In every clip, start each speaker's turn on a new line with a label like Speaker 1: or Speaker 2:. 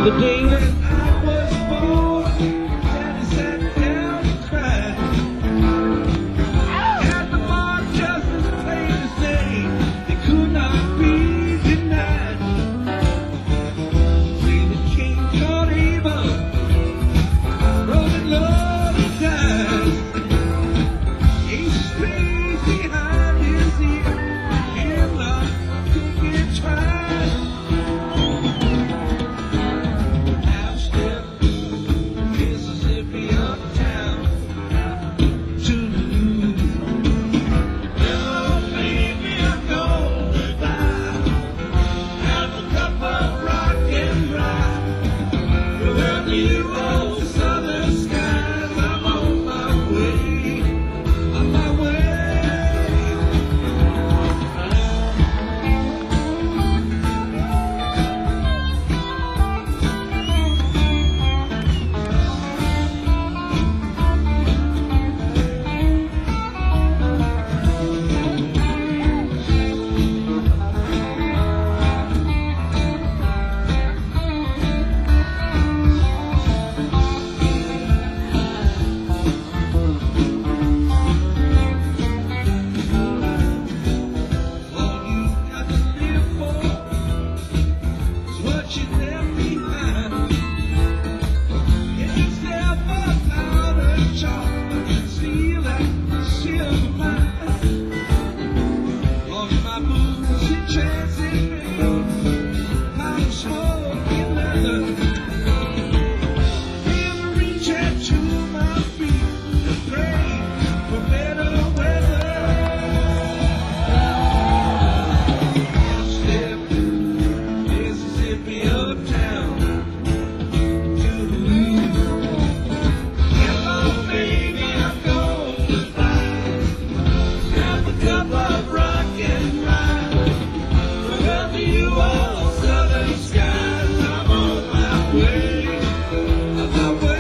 Speaker 1: the day that I was born, Daddy sat down and cried. At the bar just as plain as day, they could not be denied. Say the king called Abel, rolling love and died. Ace space behind his ear, hemlock could get tried. Half-step, Mississippi uptown, Toodaloo. Hello, baby, I'm going goodbye. Have a cup of rock and rye. Wherever you old southern skies, I'm on my way, on my way. All you got to live for is what you left behind. If you step up out of chalk, I can see that silver mine. On my boots and chances made, I'm smoking leather. Never reach out to my feet and pray for better weather. Half-step, Mississippi uptown, Toodaloo. Hello, baby, I'm going goodbye. Have a cup of rock and rye. Wherever you are, southern skies, I'm on my way, on my way.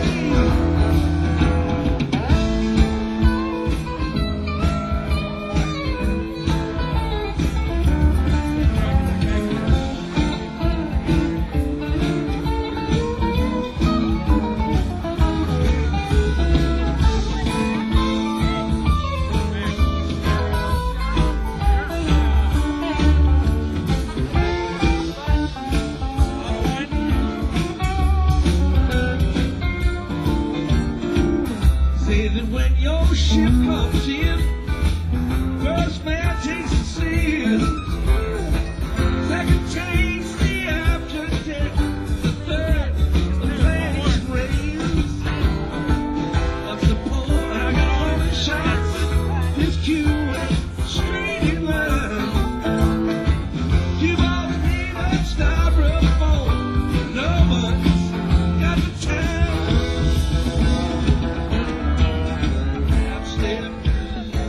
Speaker 1: Say that when your ship comes in, first man takes the sail, second takes the afterdeck, the third the planning rails. Once the pole, I got all the shots, his cue went straight in line. Give all the name of styrofoam, no one's got the time. Half-step,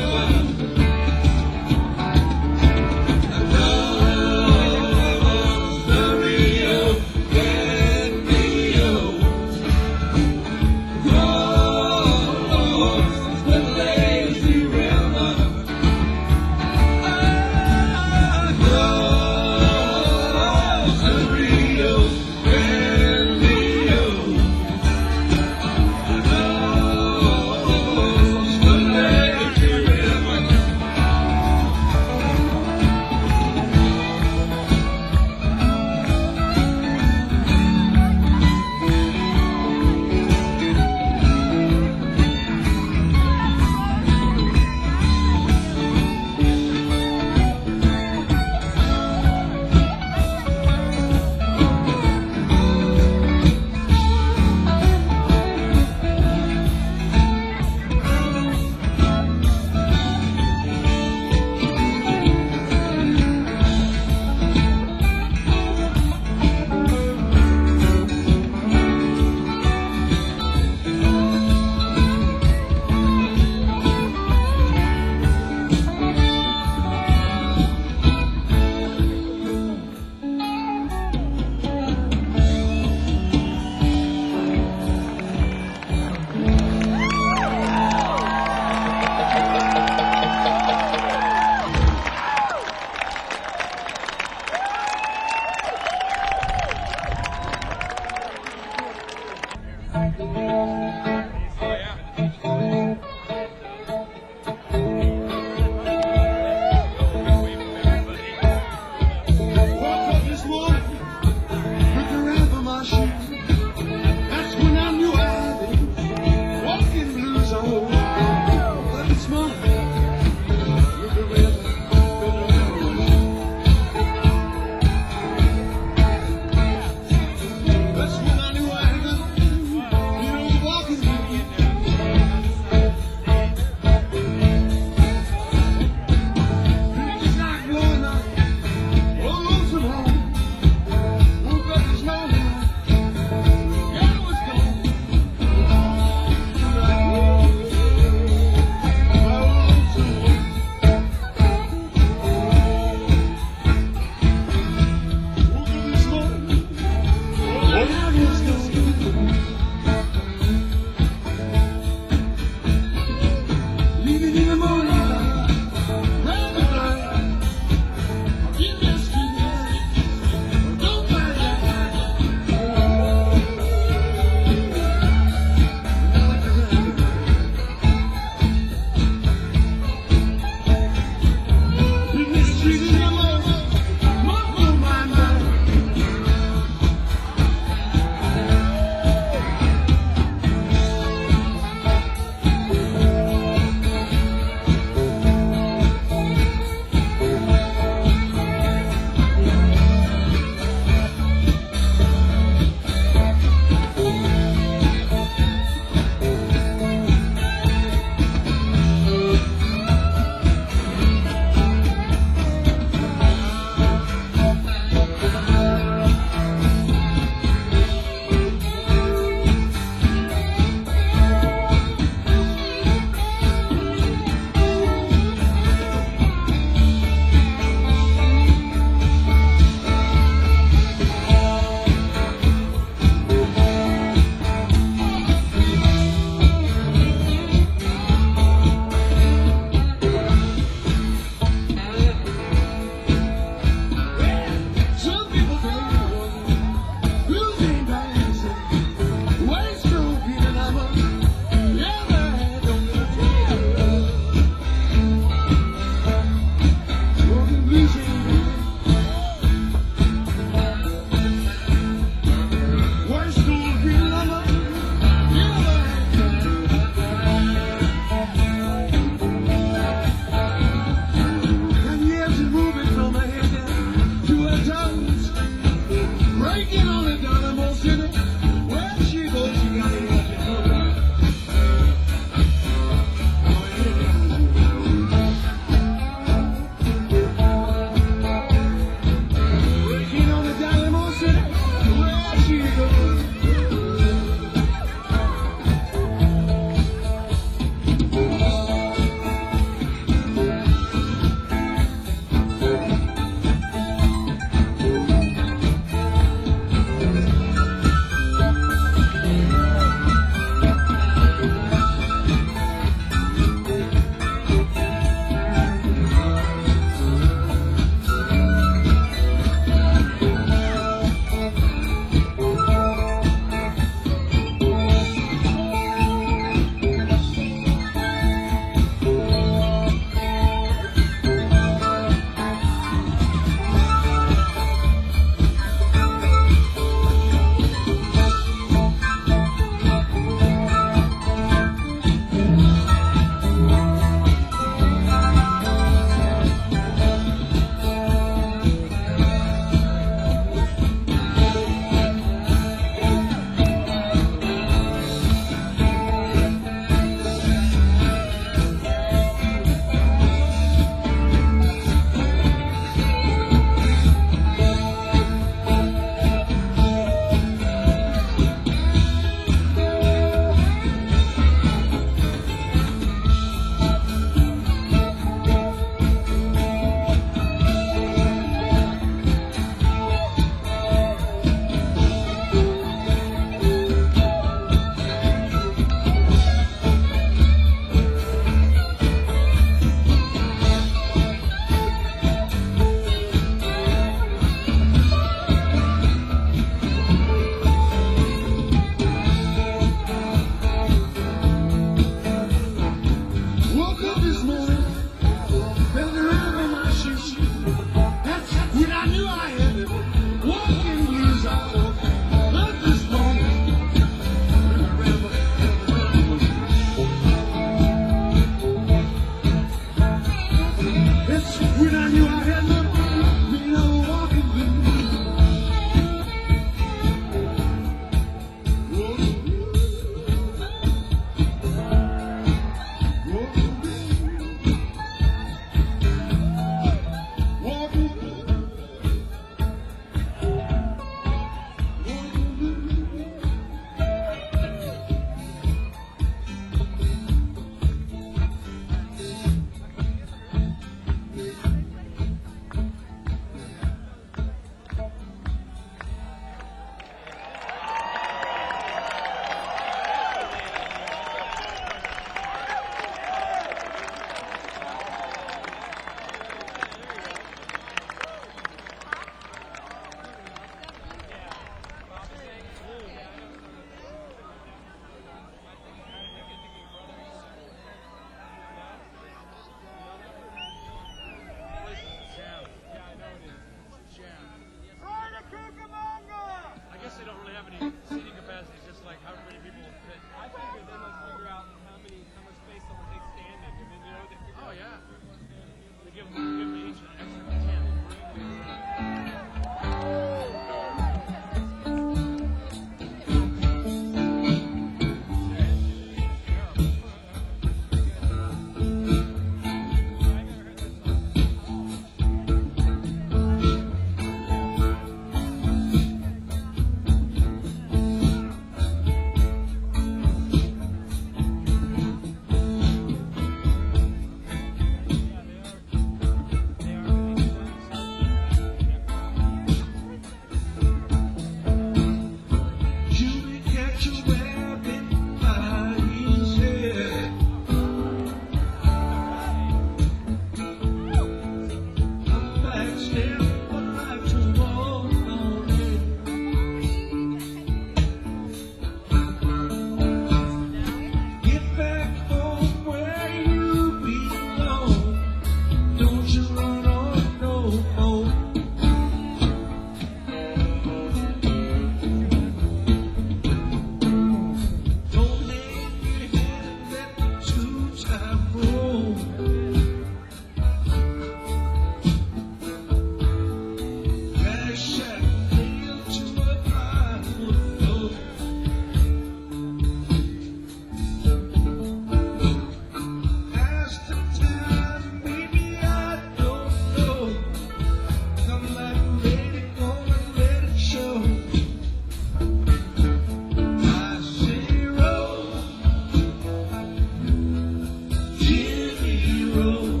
Speaker 1: road.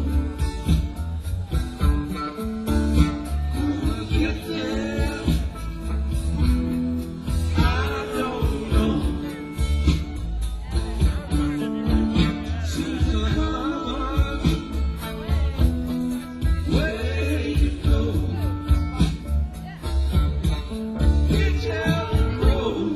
Speaker 1: Gonna get there. I don't know. Seems like I'm way to go. Get down the road.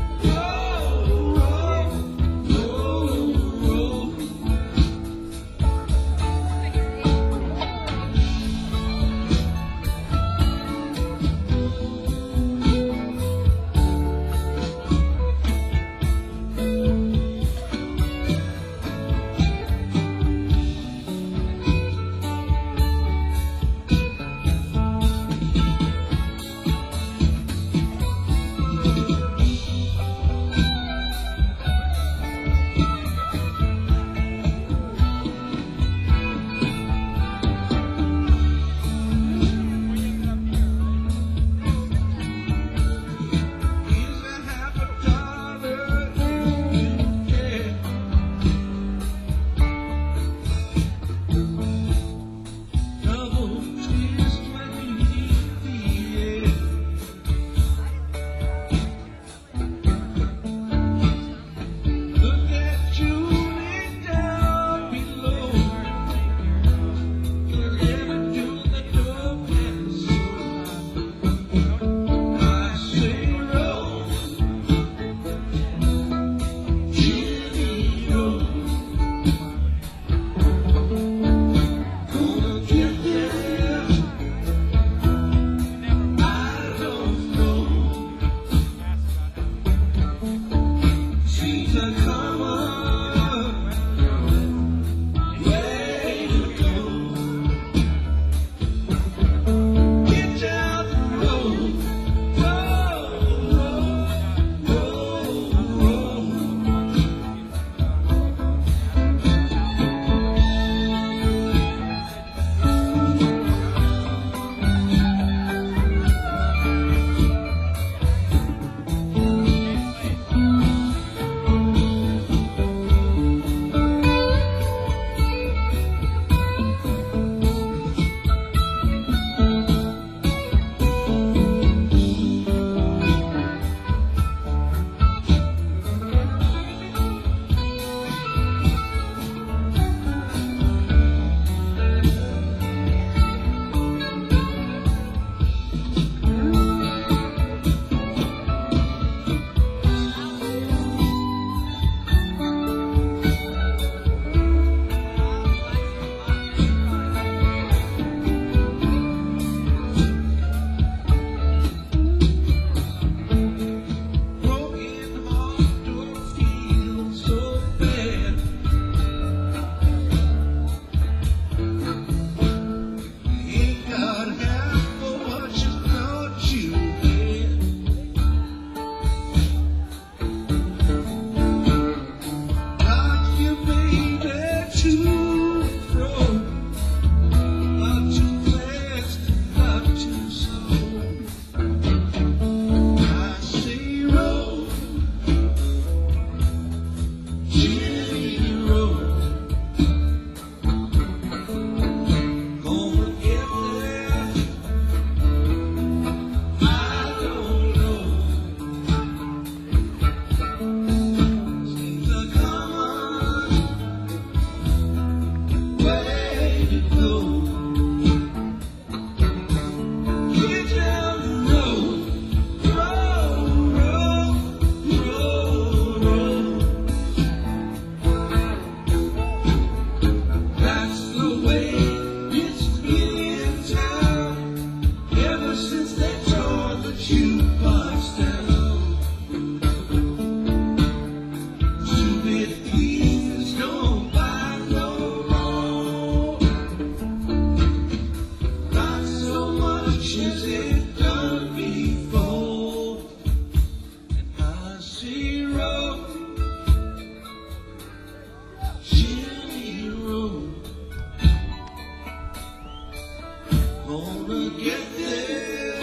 Speaker 1: Gonna get there.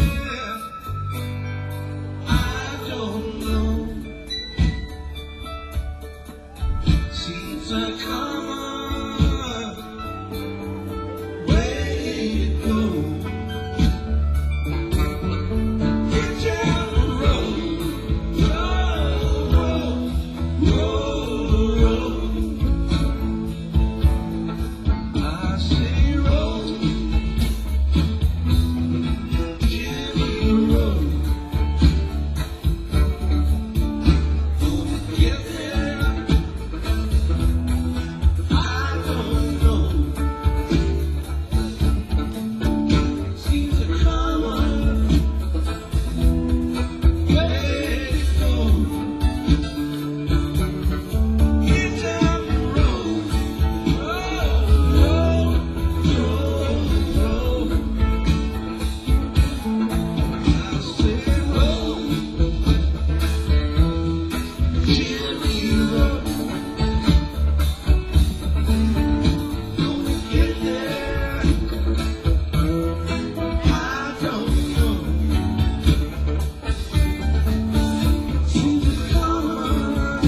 Speaker 1: I don't know. Seems like I'm say roll, Jimmy roll. Gonna get there, I don't know. Seems a common way to go. Get down the road, roll, roll, roll, roll. I say roll, Jimmy roll. Gonna get there, I don't know. Seems a common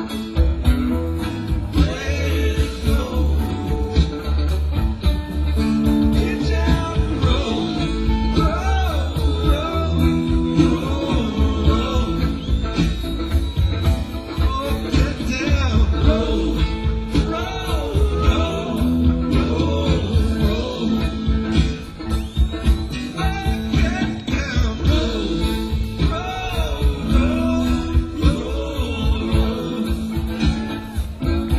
Speaker 1: way to go. Get down the road, roll, roll, roll, roll. Oh, get down the road, roll, roll, roll, roll. Oh, get down the road, roll, roll, roll, roll.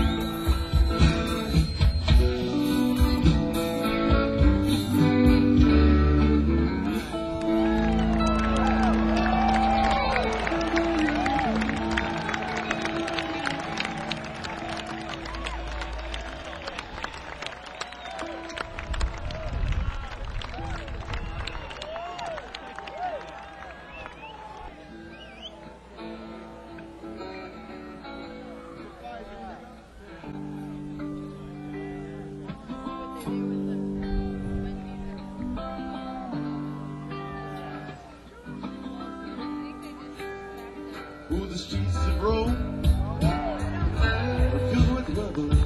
Speaker 1: Oh, the streets of Rome are filled with rubble.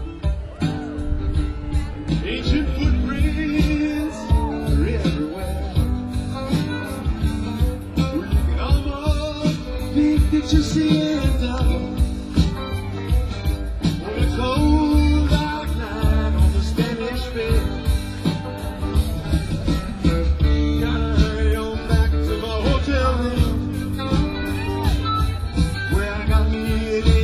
Speaker 1: Ancient footprints are everywhere. You can almost think that you're seeing double. On a cold dark night on the Spanish Bay. Gotta hurry on back to my hotel room, where I got me an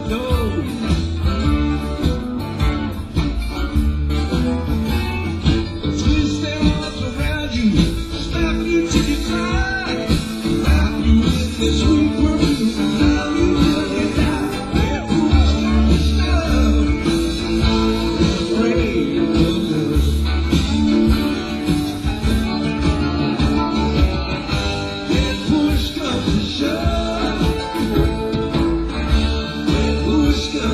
Speaker 1: door. Twist their arms around you, slap you till you cry, wrap you in their sweet perfume, and love you till you die. They're push comes to shove, afraid of love. When push comes to shove, when push comes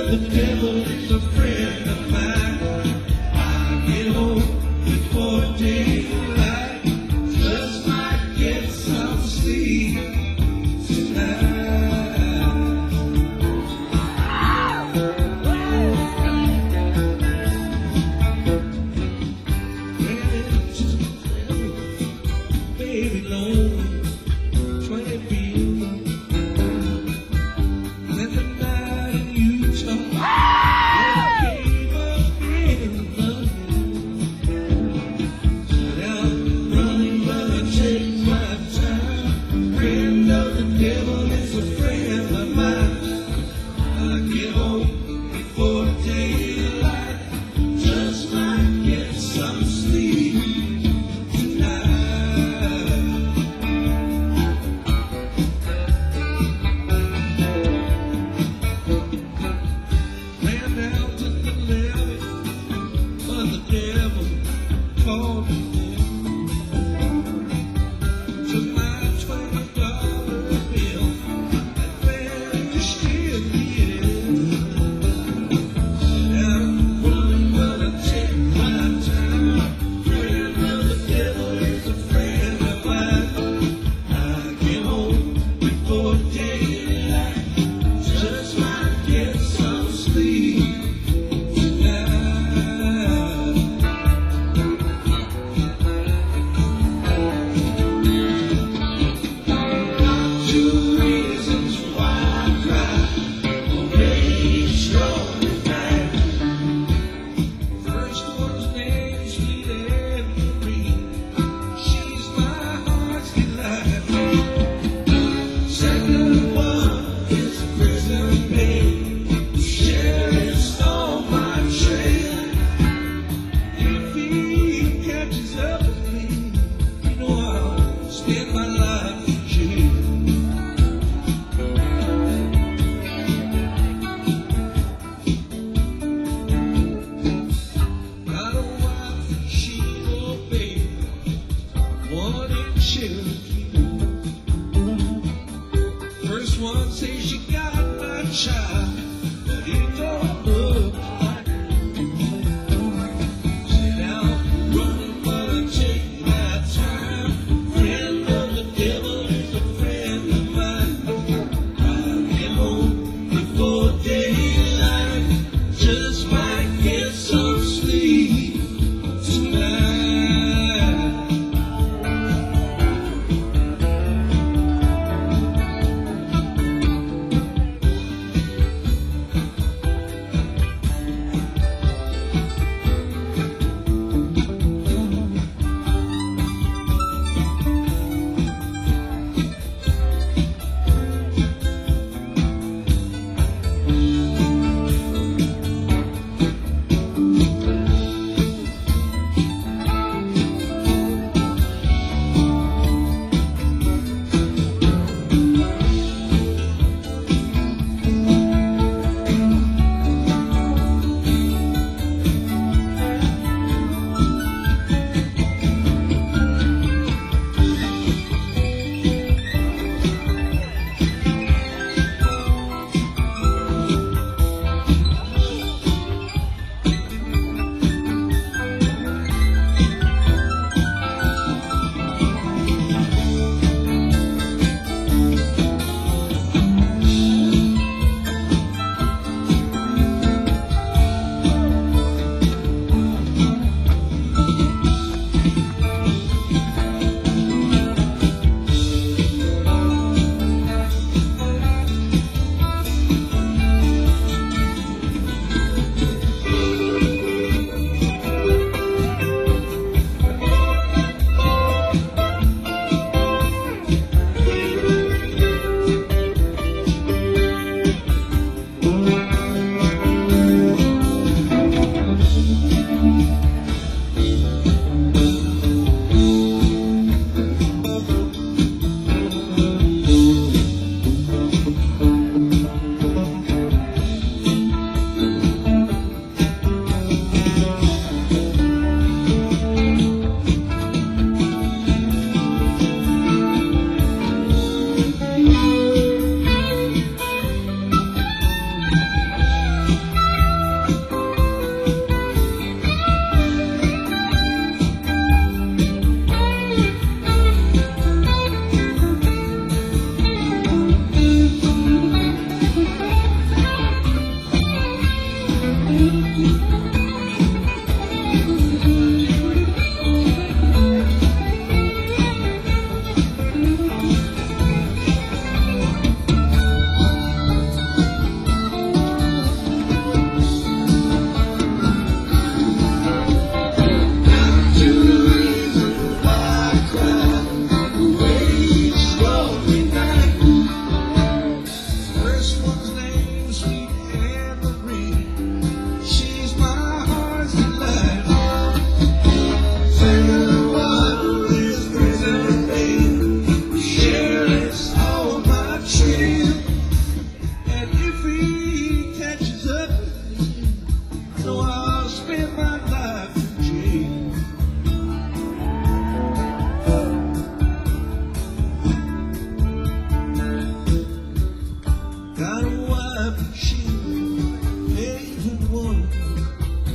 Speaker 1: the devil is a friend of mine. I get home before daylight, just might get some sleep tonight. Baby, lonely, 20 feet. Let the night in Utah. I gave up being loving. Said I'm running, but I take my time. Friend of the devil is a friend of mine. I get home before daylight, just might get some sleep tonight. Ran down to the levee, but the devil called me home. Took my $20 bill and ran to steal it. I'm running, but I take my time. Friend of the devil is a friend of mine. I get home before daylight, just might get some sleep tonight. Two reasons why I cry, already strong tonight. First one's named Sweet Anne-Marie. She's my heart's delight. Second one is prison babe. Sharing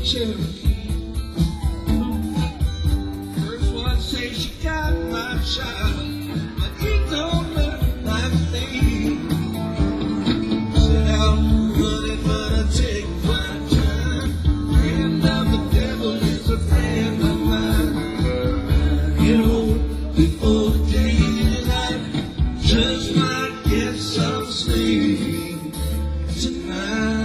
Speaker 1: Cherokee. First one say she got my child, but he don't look like me. Set out running, but I take my time. Friend of the devil is a friend of mine. Get old before the day is night. Just might get some sleep tonight.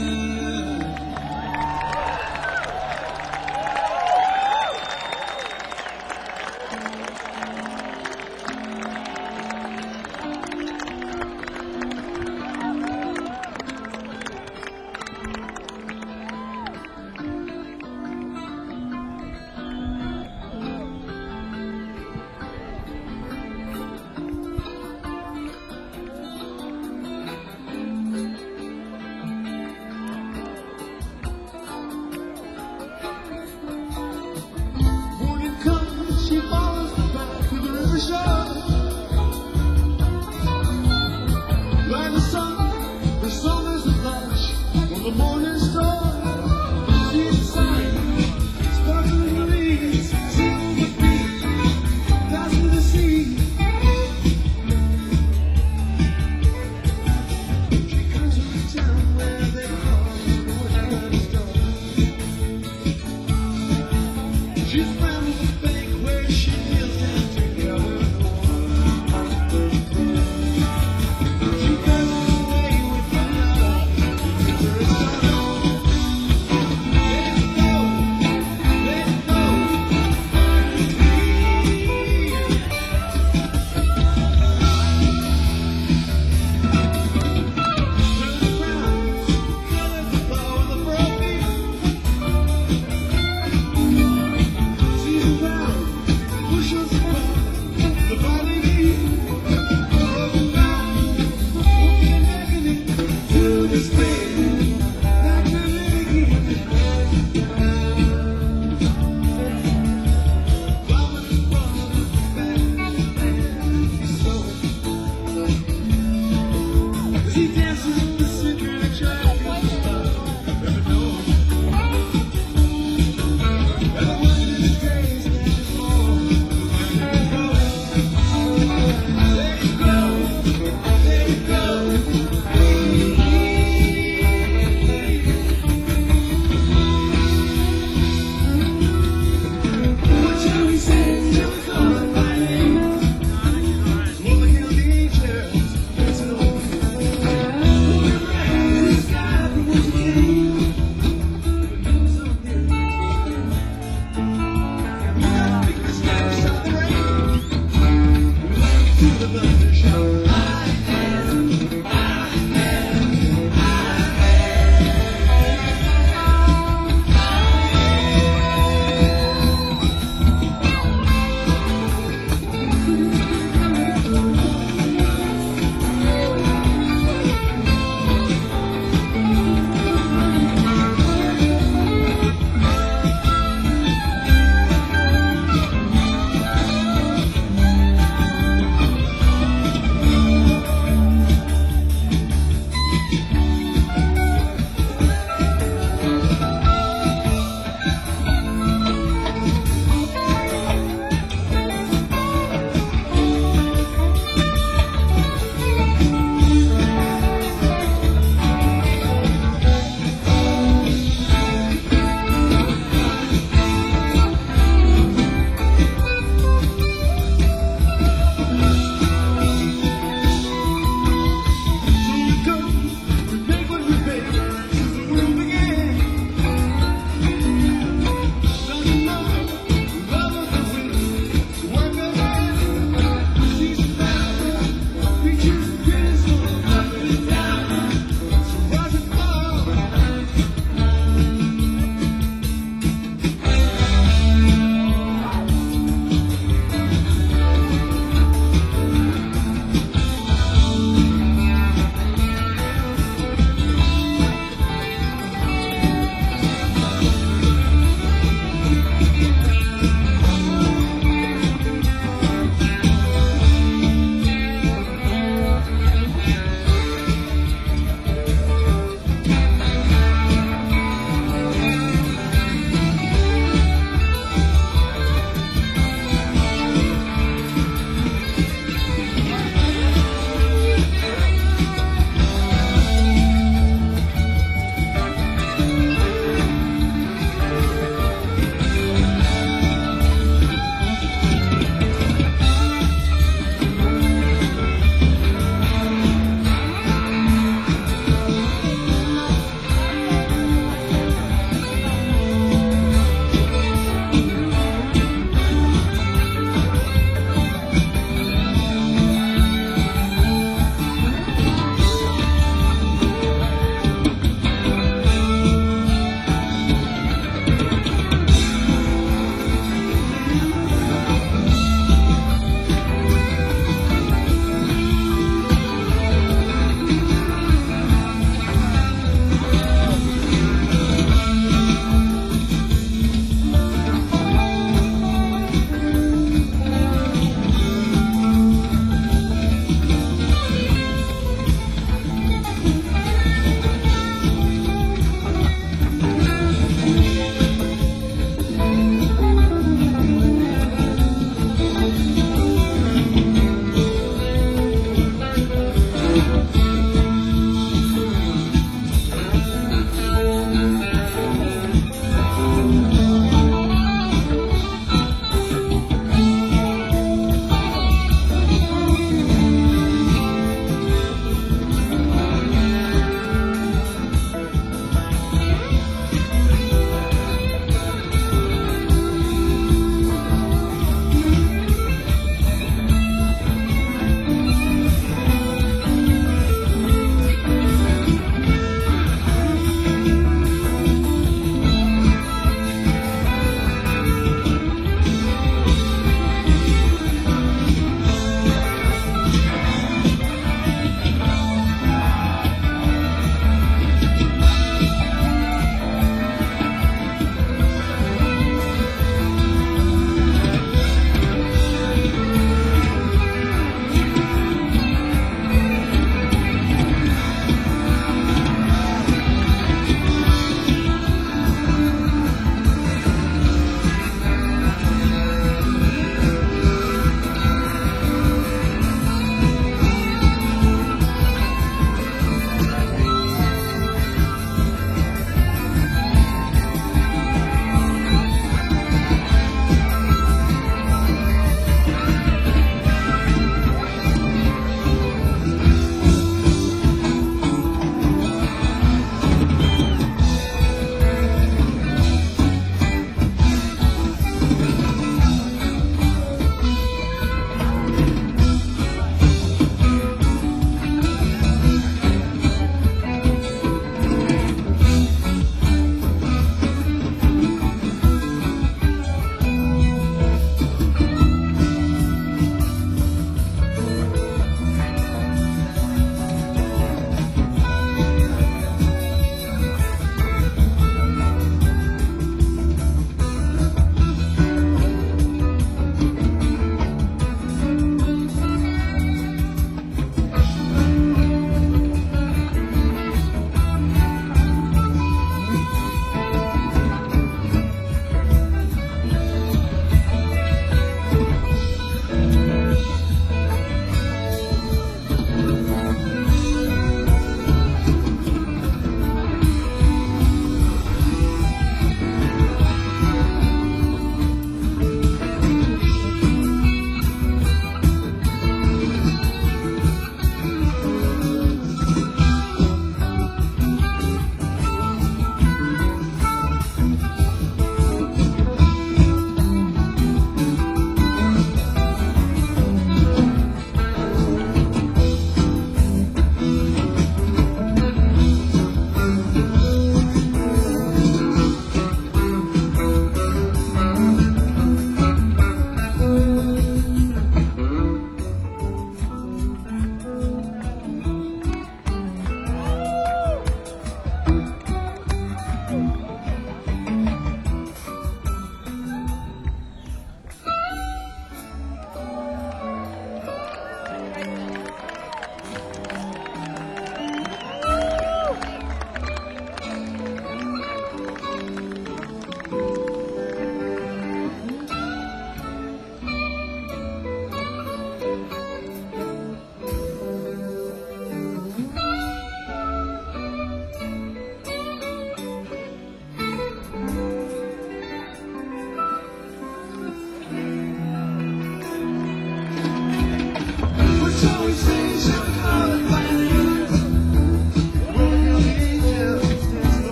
Speaker 2: She follows back to the river shore. Like the sun is a flash from the morning star. She's a sight, sparkling leaves, silver beach, dazzling the sea. She comes to a town where they call the Western Star. She's found the bank where she kneels down together. She goes away with the love. It's her song.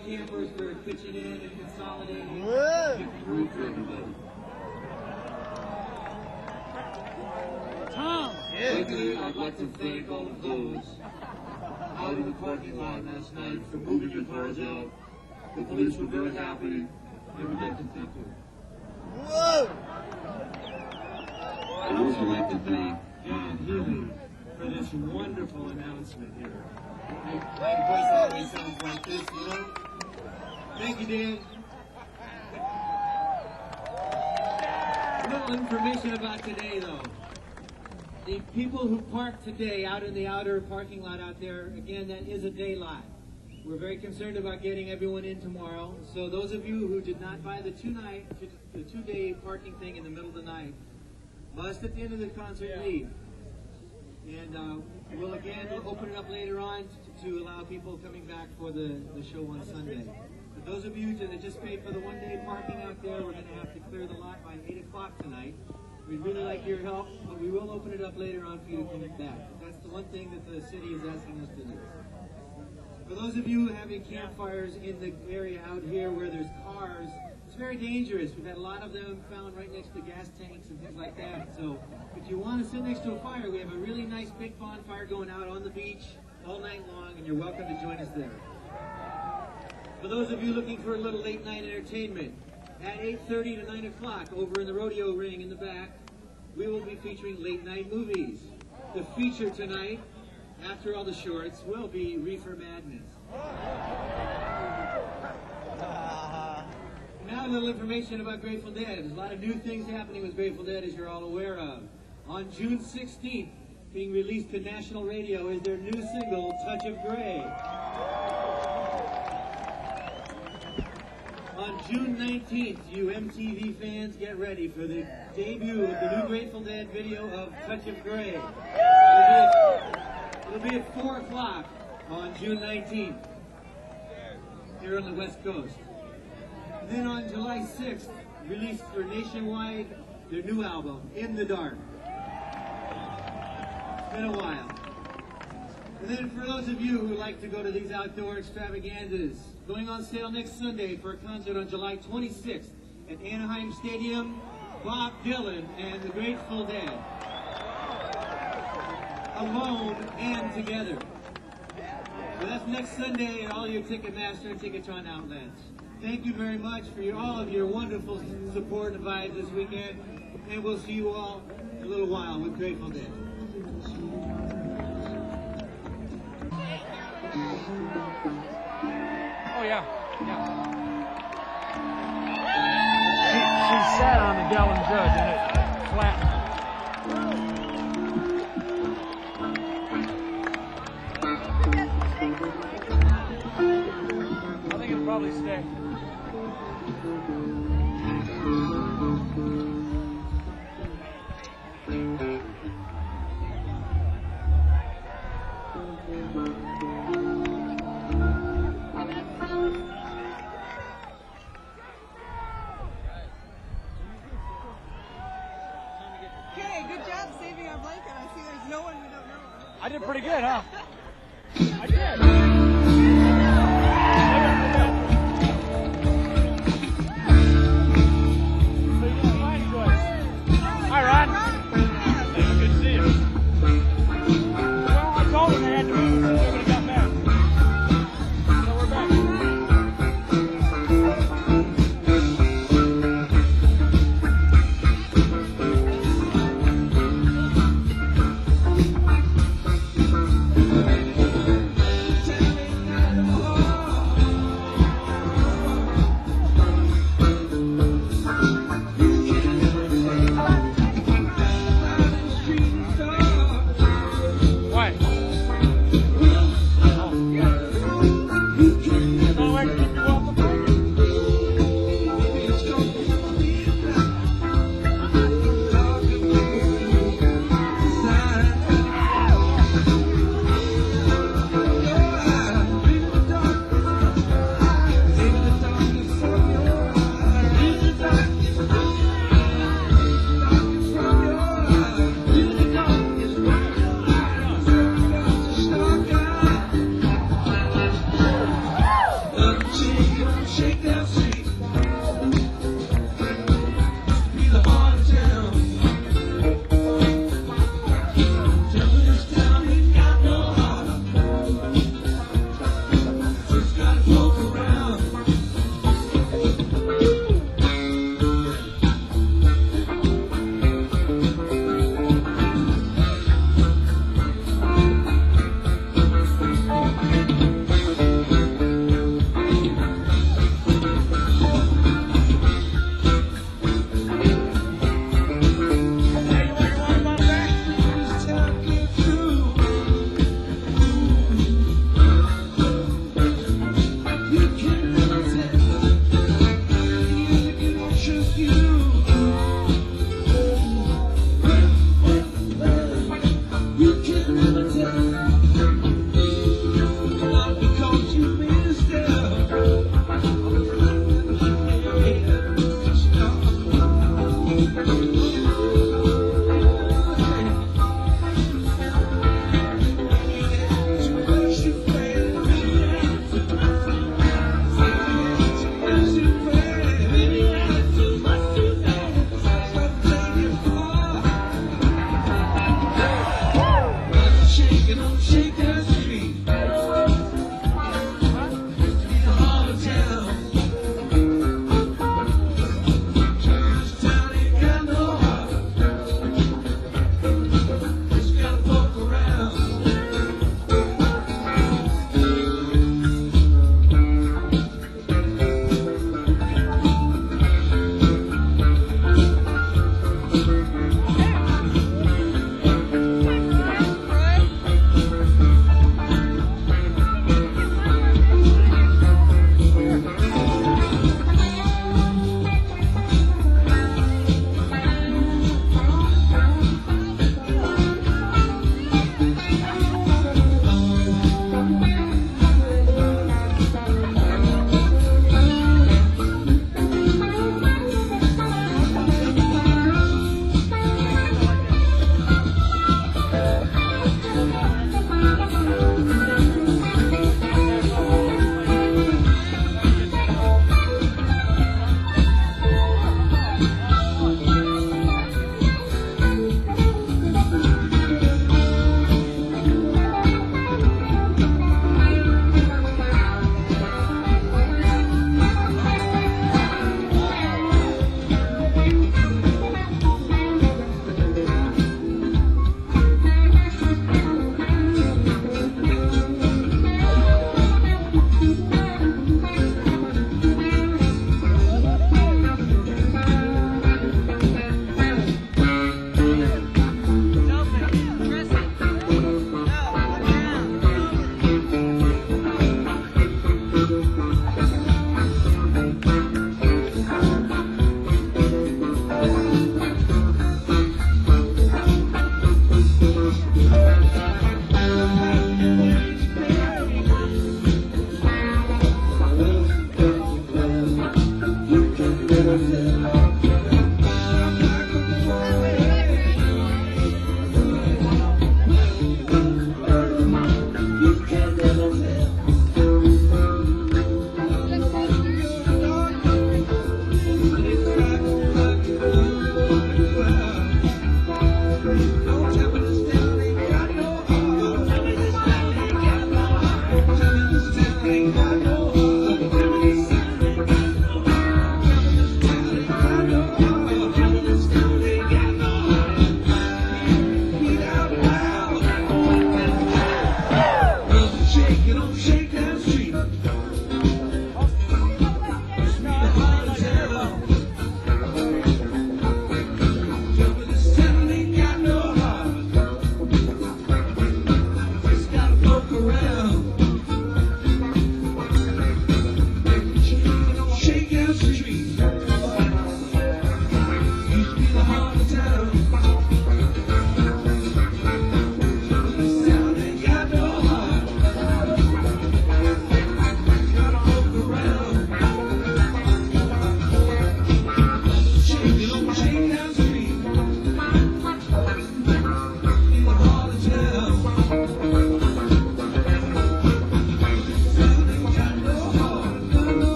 Speaker 3: campers for pitching in and consolidating.
Speaker 2: Whoa.
Speaker 3: Making room for everybody.
Speaker 2: Tom.
Speaker 3: Secondly, I'd like to thank all of those out in the parking lot last night for moving your cars out. The police were very happy, and we'd like to thank you.
Speaker 2: Whoa.
Speaker 3: I'd also like to thank John Healy for this wonderful announcement here. My voice always sounds like this, you know? Thank you, Dan. A little information about today, though. The people who park today out in the outer parking lot out there, again, that is a day lot. We're very concerned about getting everyone in tomorrow. So those of you who did not buy the two-day parking thing in the middle of the night, must at the end of the concert leave. And we'll again open it up later on to allow people coming back for the show on Sunday. But those of you that just paid for the one-day parking out there, we're going to have to clear the lot by 8 o'clock tonight. We'd really like your help, but we will open it up later on for you to come back. That's the one thing that the city is asking us to do. For those of you having campfires in the area out here where there's cars, it's very dangerous. We've had a lot of them found right next to gas tanks and things like that. So if you want to sit next to a fire, we have a really nice big bonfire going out on the beach all night long, and you're welcome to join us there. For those of you looking for a little late night entertainment, at 8:30 to 9 o'clock over in the rodeo ring in the back, we will be featuring late night movies. The feature tonight, after all the shorts, will be Reefer Madness. Now a little information about Grateful Dead. There's a lot of new things happening with Grateful Dead, as you're all aware of. On June 16th, being released to national radio is their new single, Touch of Grey. On June 19th, you MTV fans, get ready for the debut of the new Grateful Dead video of Touch of Grey. It'll be at 4 o'clock on June 19th here on the West Coast. And then on July 6th, released for nationwide, their new album, In the Dark. It's been a while. And then for those of you who like to go to these outdoor extravaganzas, going on sale next Sunday for a concert on July 26th at Anaheim Stadium, Bob Dylan and the Grateful Dead. Alone and together. So that's next Sunday at all your Ticketmaster and Ticketron outlets. Thank you very much for all of your wonderful support and vibes this weekend, and we'll see you all in a little while with Grateful Dead.
Speaker 4: Oh yeah. She sat on the Dellen Judge and it flattened. I think it'll probably stay.
Speaker 5: Okay, good job saving our blanket. I see there's no one we don't know.
Speaker 4: I did pretty good, huh? I did. Hi, Ron. Hey, good to see you. Well, I told them they had to move since everybody got back. So we're back.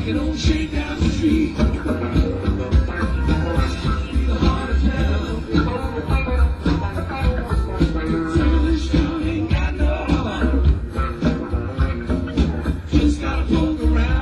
Speaker 1: an old train down the street. The heart of town. Foolish town ain't got no heart. Just gotta poke around.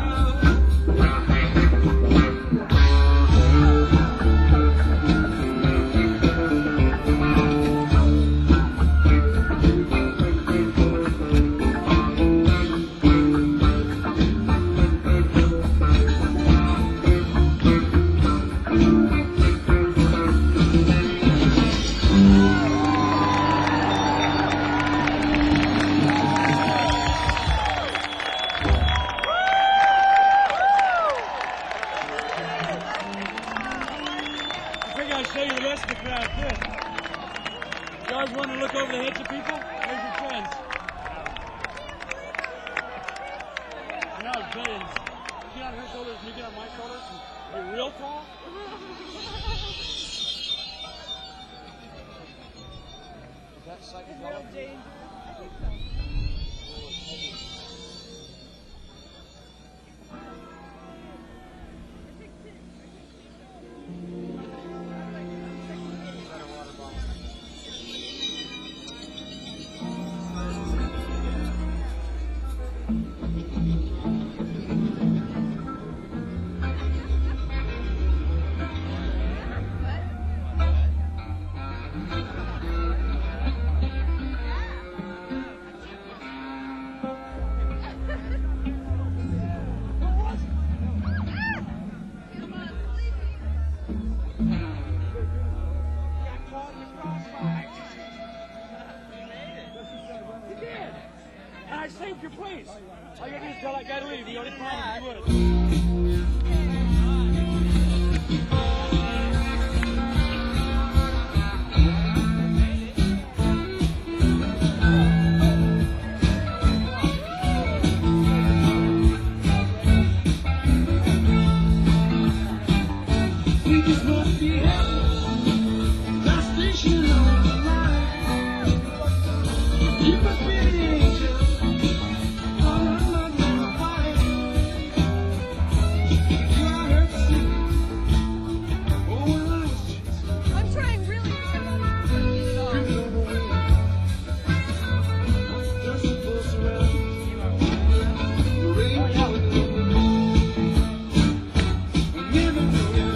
Speaker 4: I think I'll show you the rest of the crowd too. You guys want to look over the heads of people? There's your friends. You know, it's billions. You get on her shoulders and you get on my shoulders and you're real tall. Is that psychedelic? And I saved your place. All you gotta do is tell that guy to leave. He already promised he would.
Speaker 1: We just must be happy. That station on the line. You must be an angel. Oh, I'm not gonna fight. You are hurt to see. Oh, well, I was
Speaker 5: I'm trying really hard.
Speaker 1: driven away. Just a bus around. The rain coming over. I never knew you.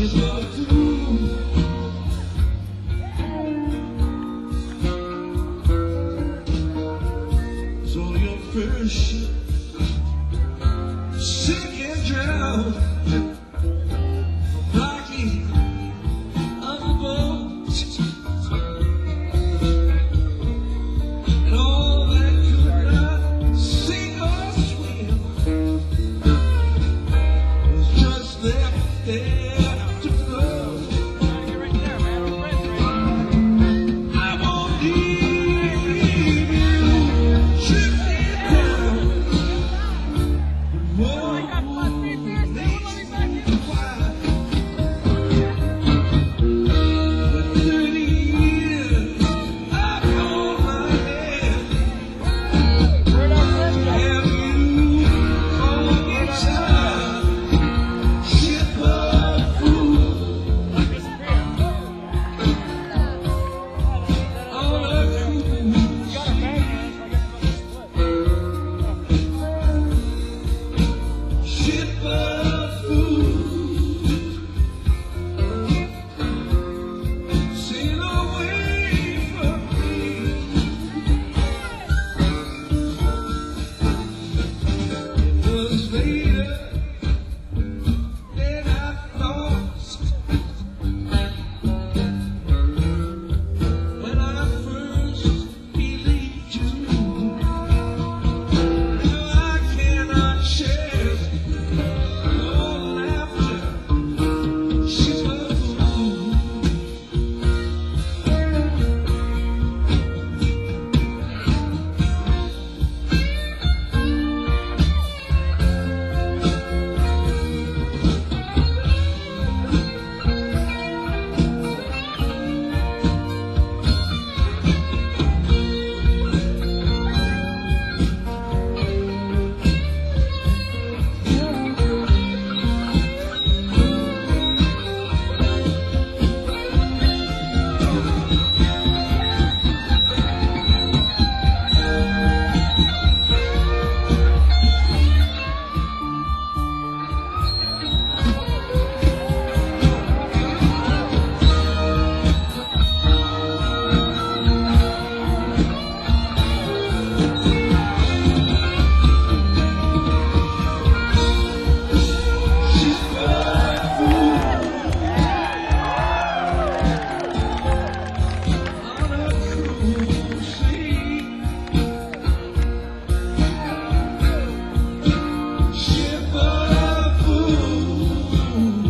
Speaker 1: She's a fool. So your first ship, sick and drowned, rocking on the boat, and all that could not sink or swim was just left there to float.
Speaker 4: You're right there, man. We're friends right
Speaker 1: I won't leave you drifting down. Whoa, quiet. With 30 years up on my head,
Speaker 4: Where'd our friends go?
Speaker 1: have you fallen inside? Ship of fools, all of fools.
Speaker 4: Got our bag in, so I guess we'll split.
Speaker 1: Ship of fools, sail away from me. It was later than I thought when I first believed you. Now I cannot share your laughter. She's a fool. She's a fool. On a cruel sea. Ship of fools,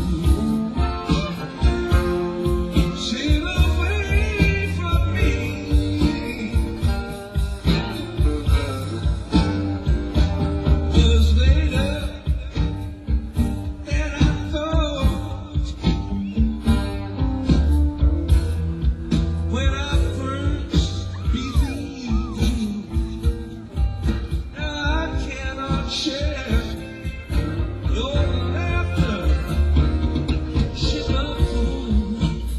Speaker 1: sail away from me. Was later than I thought when I first believed you. Now I cannot share your laughter. She's a fool.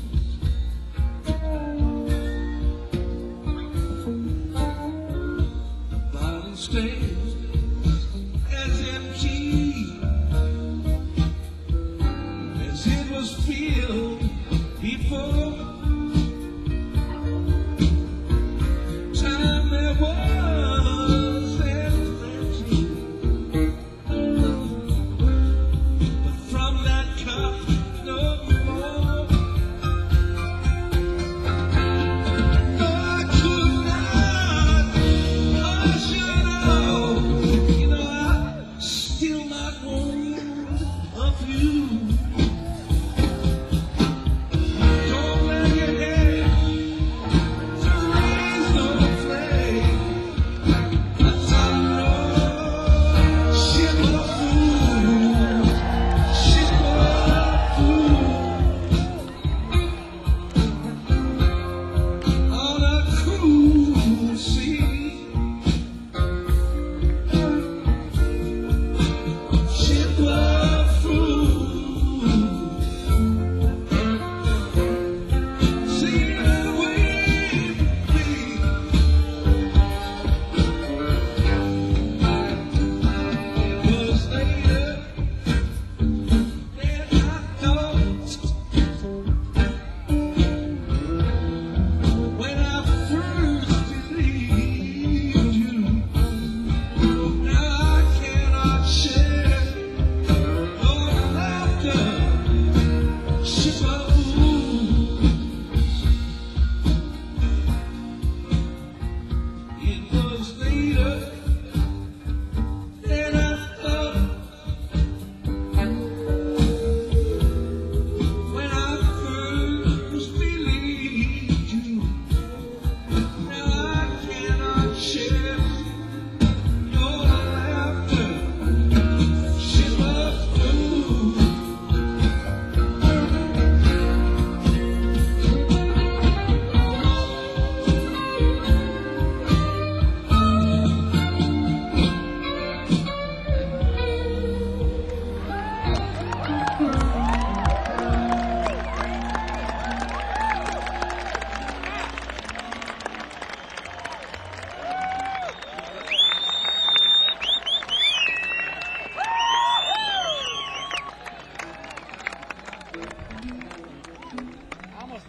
Speaker 1: The bottle stays as empty as it was filled before. Time there was and plenty, but from that cup no more. I could not hush it out. You know I'm still not warned of you. Don't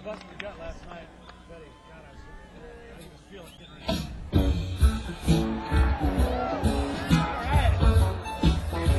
Speaker 4: busting the gut last night. Betty, God, I think he was feeling getting ready. All right.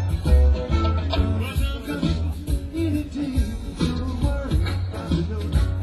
Speaker 2: Any day, don't worry about it, no.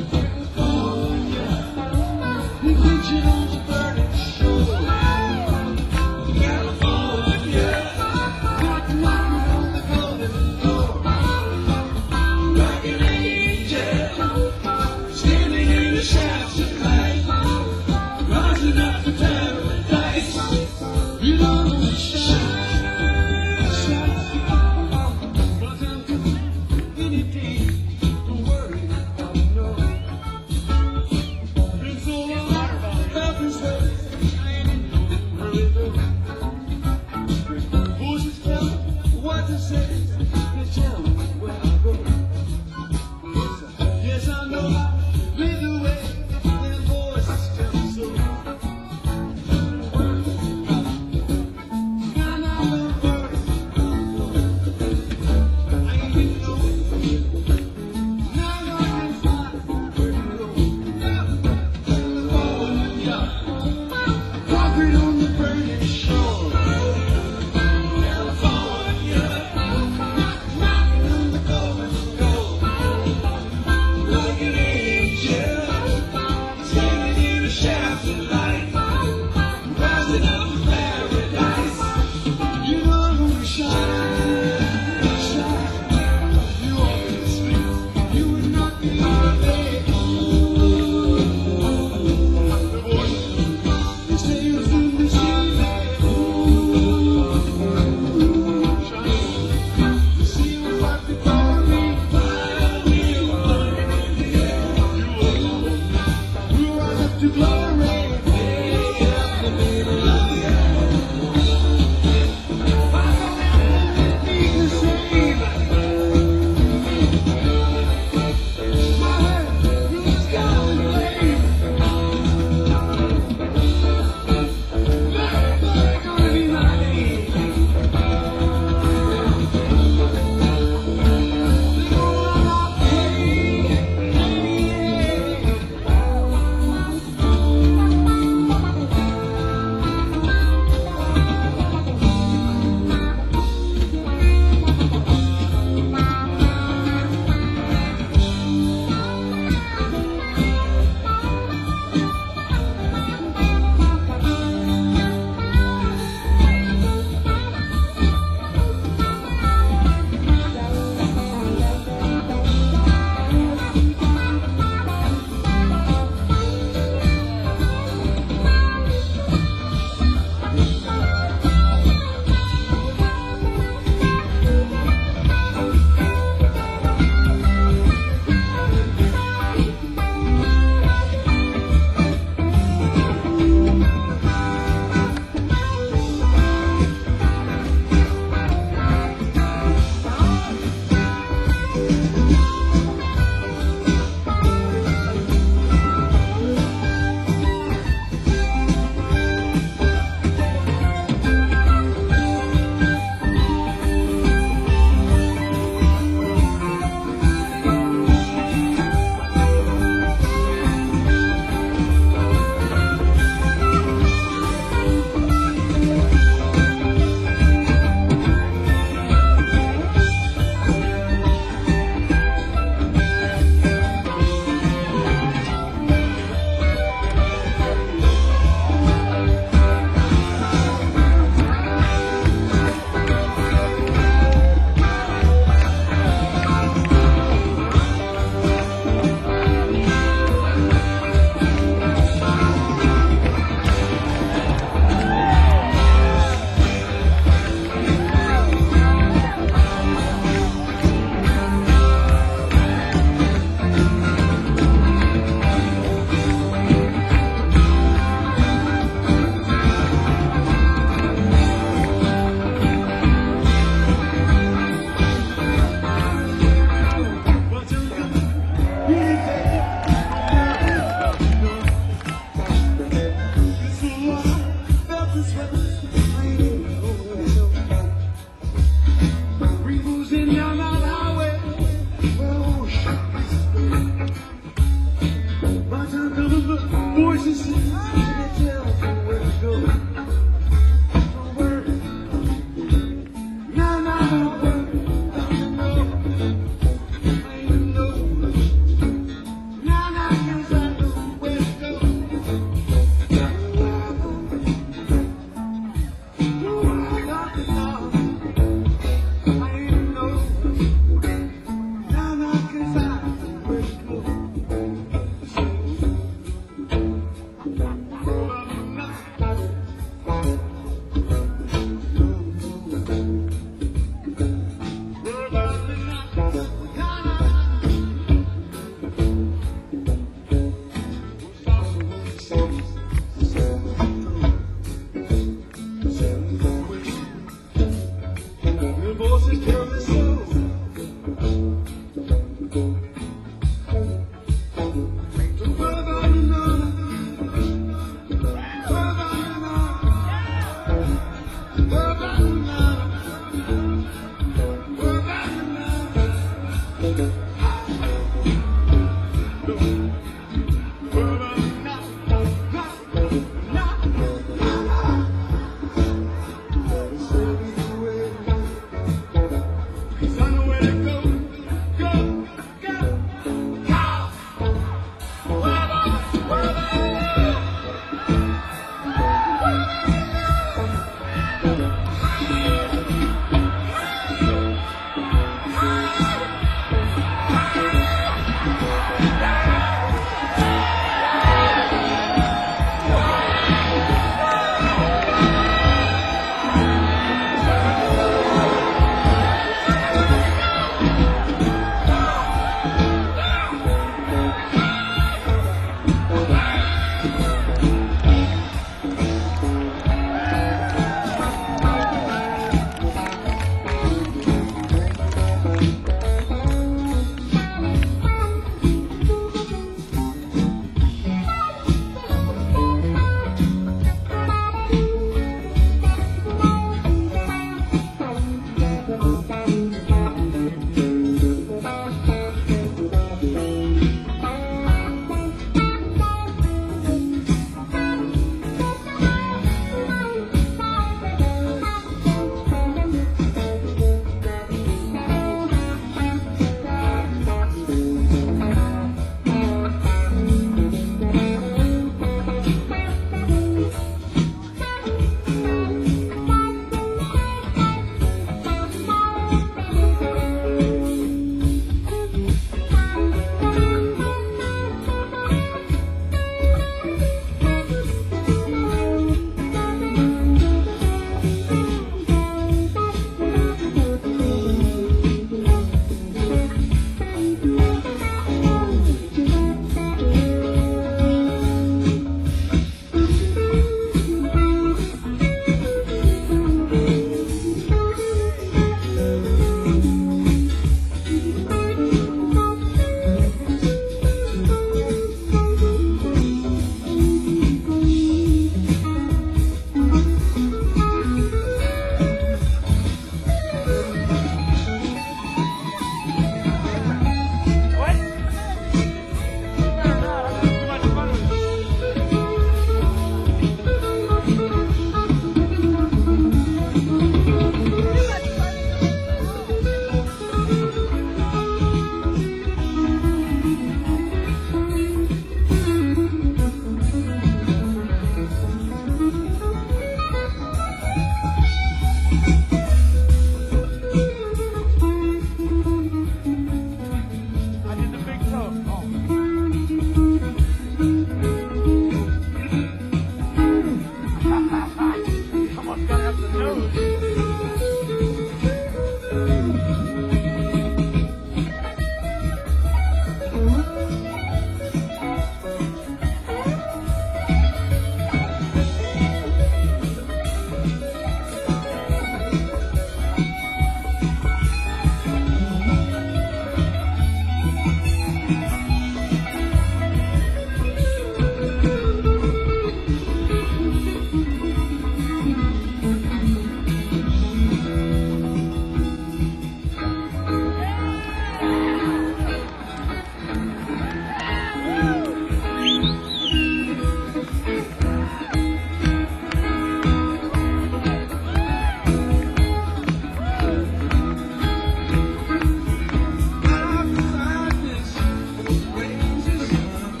Speaker 1: Outside this crazy sun,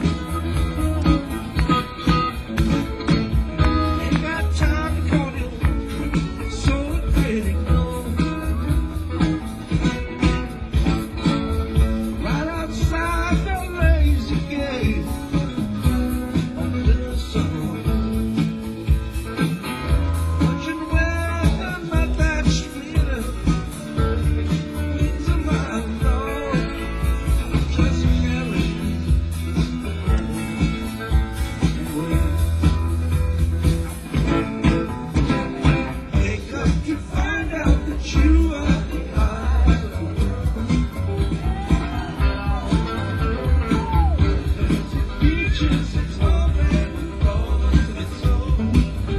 Speaker 1: ain't got time for it, so critical. Right outside the lazy gate of the sun, watching where the night that's feeling winds of my love, just carrying away. Wake up to find out that you are alive. Beaches and torment and falls to its own.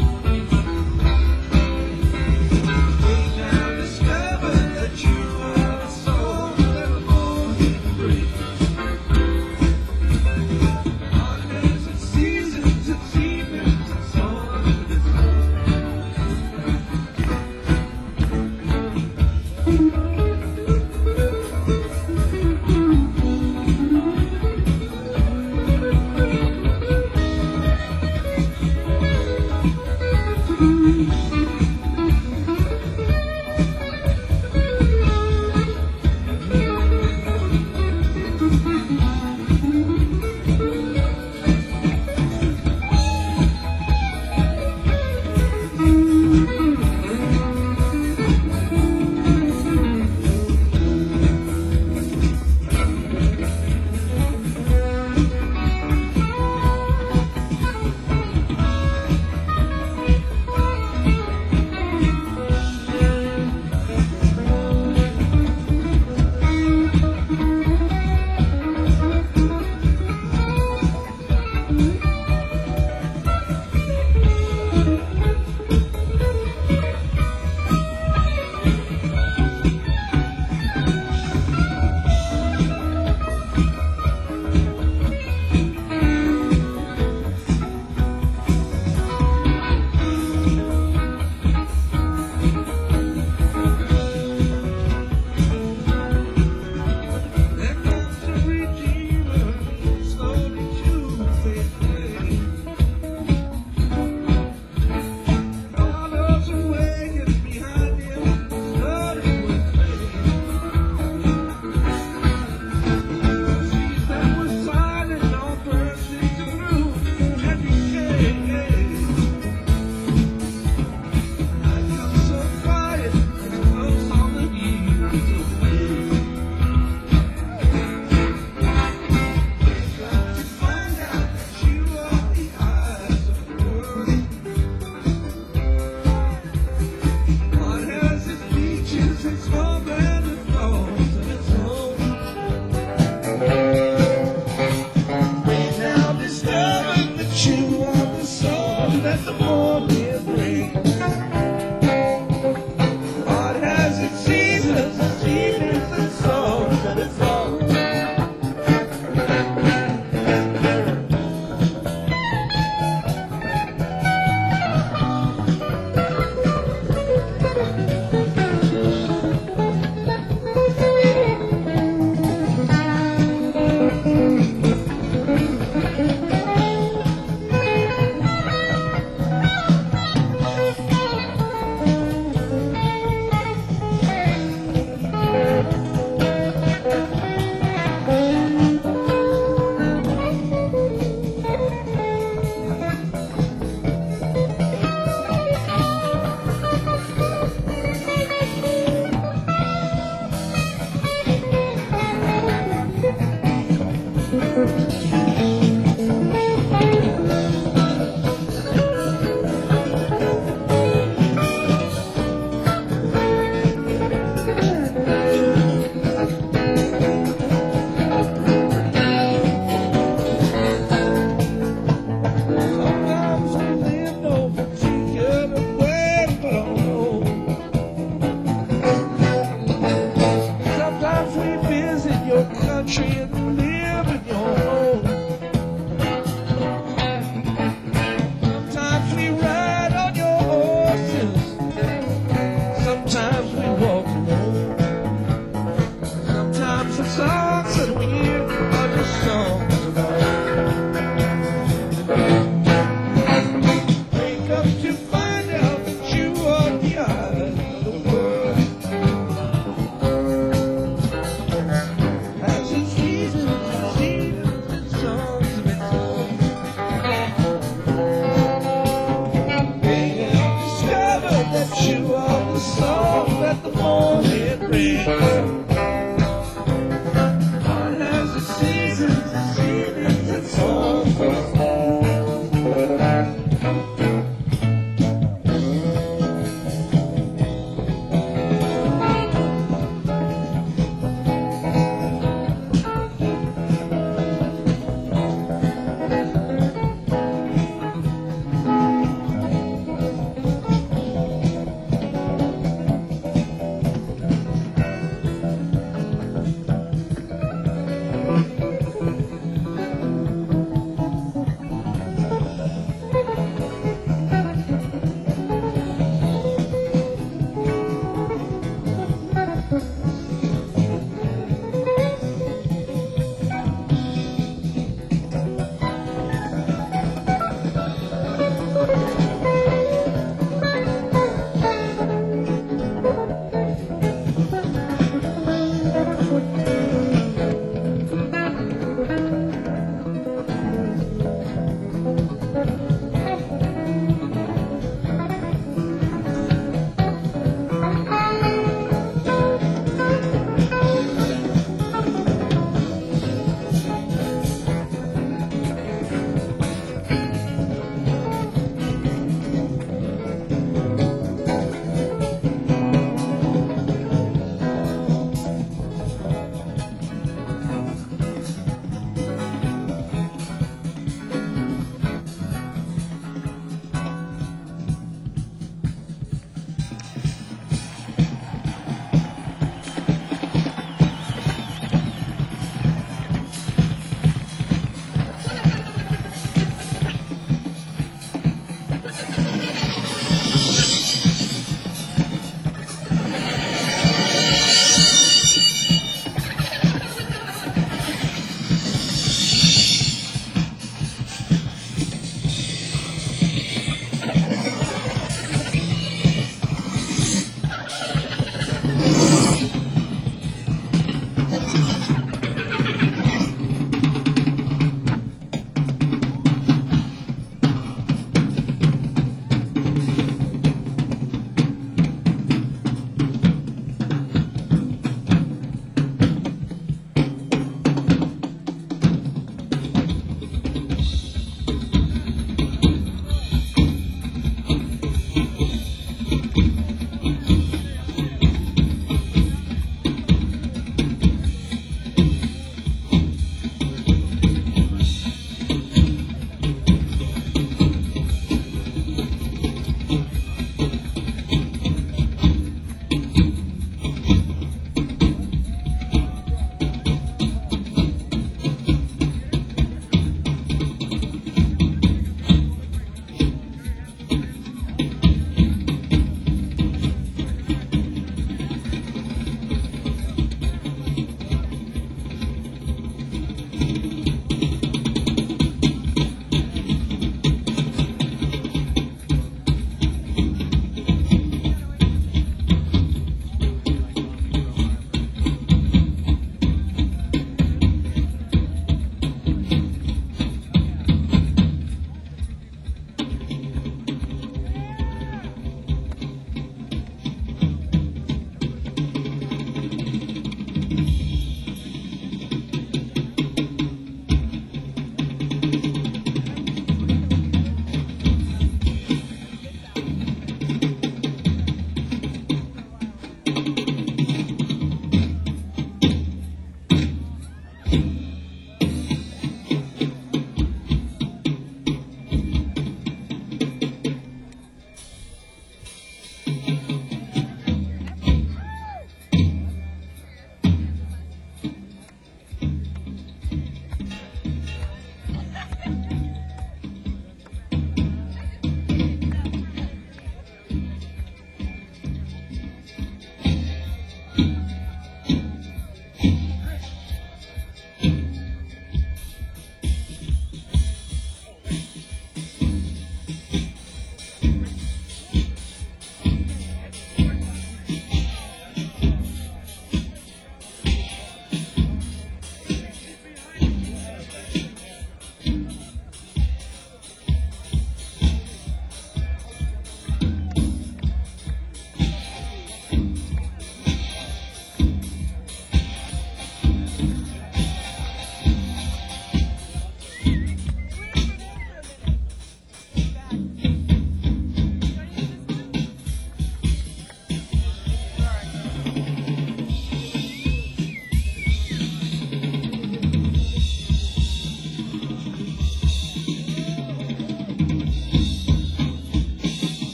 Speaker 1: Way down, discover that you are the soul that will hold you free. Holidays and seasons and seasons and so on.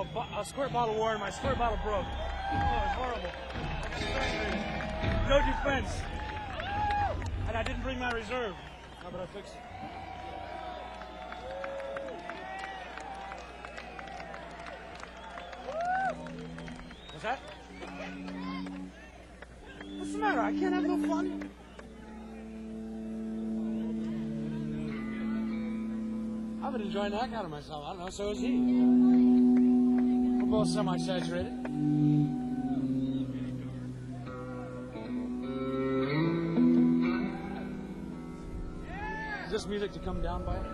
Speaker 4: a squirt bottle war and my squirt bottle broke. Oh, it was horrible. No defense. And I didn't bring my reserve. How about I fix it? What's that? What's the matter? I can't have no fun. I've been enjoying the heck out of myself. I don't know, so is he. We're both semi-saturated. Is this music to come down by?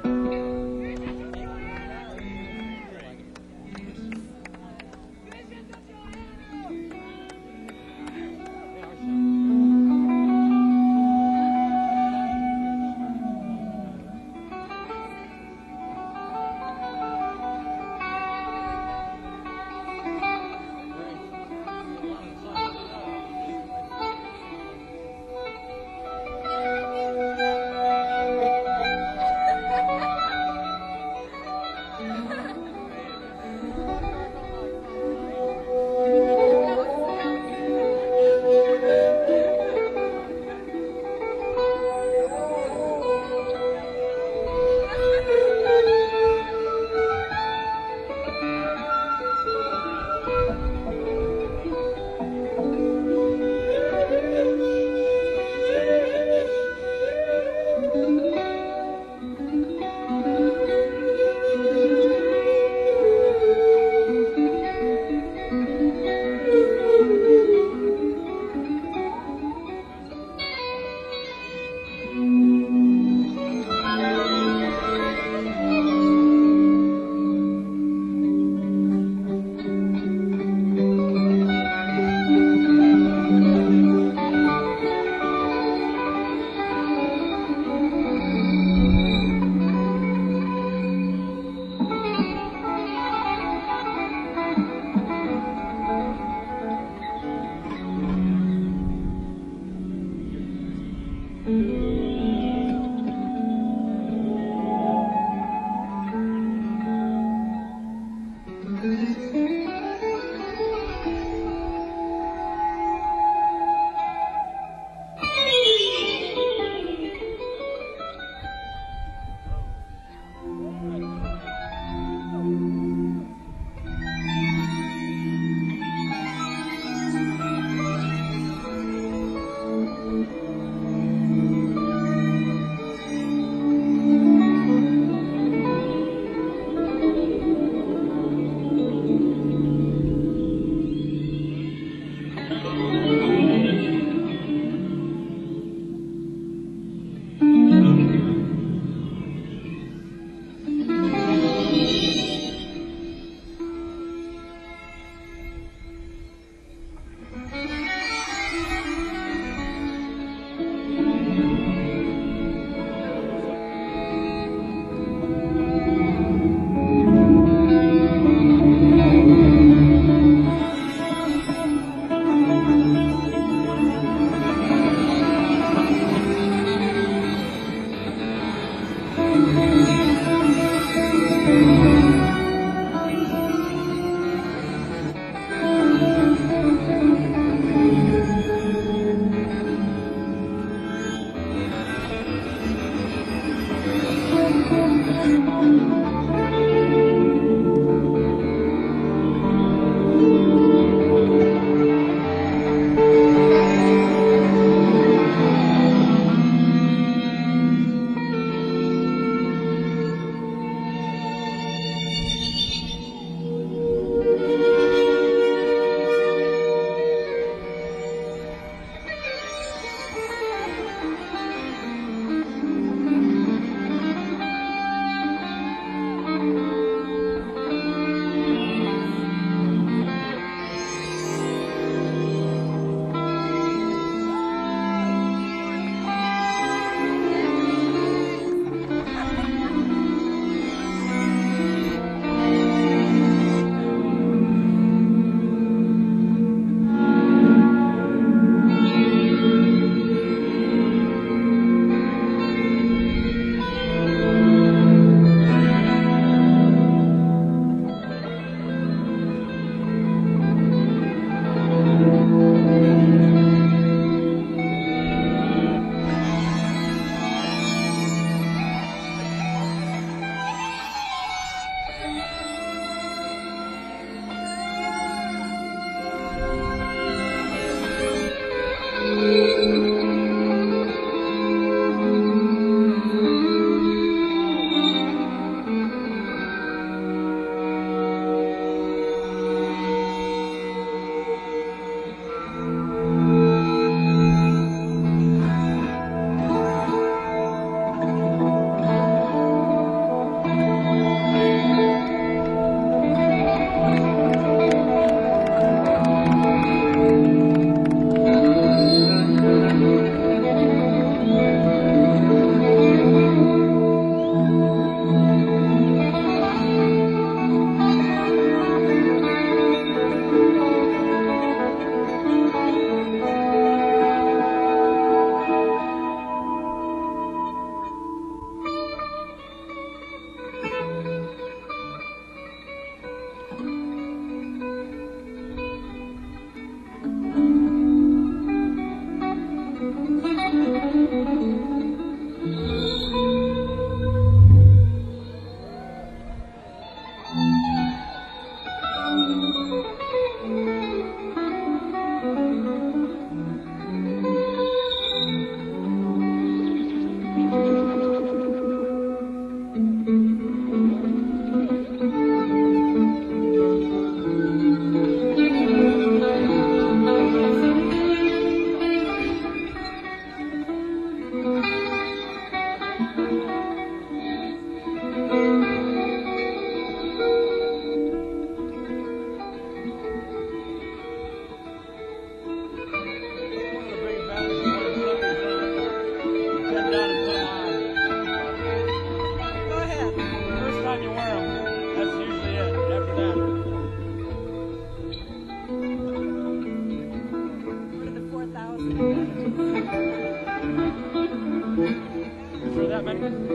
Speaker 4: Throw that many? Can't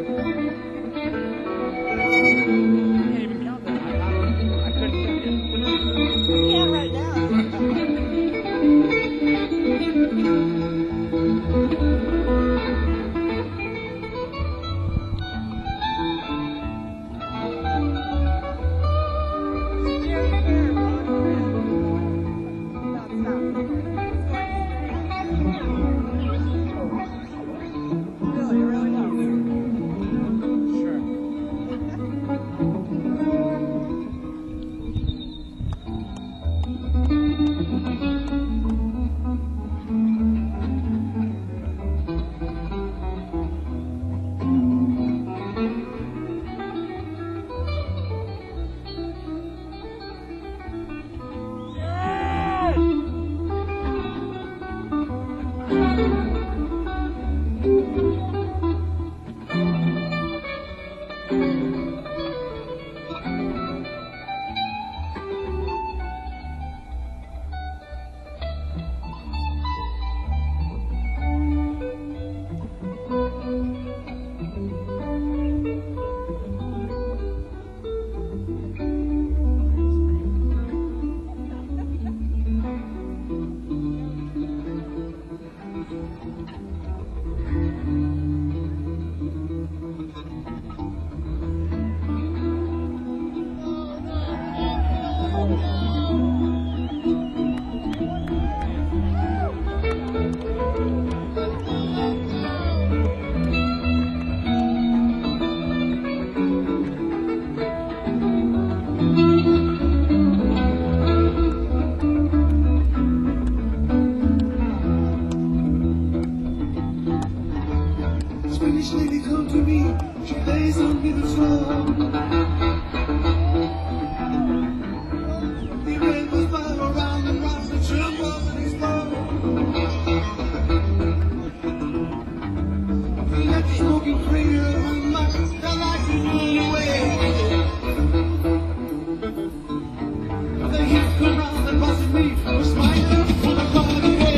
Speaker 4: even count that. I couldn't count it.
Speaker 5: Yeah, right now. Jerry Fair blowing around. Stop, stop. Really, really helps.
Speaker 4: Sure.
Speaker 2: Spanish lady come to me, she lays on me the floor. The rainbows fly around and rocks and tremble and explode. Let the smoking crater and much the light is blown away. The heat come round and buzzing me, we're smiling on the party day.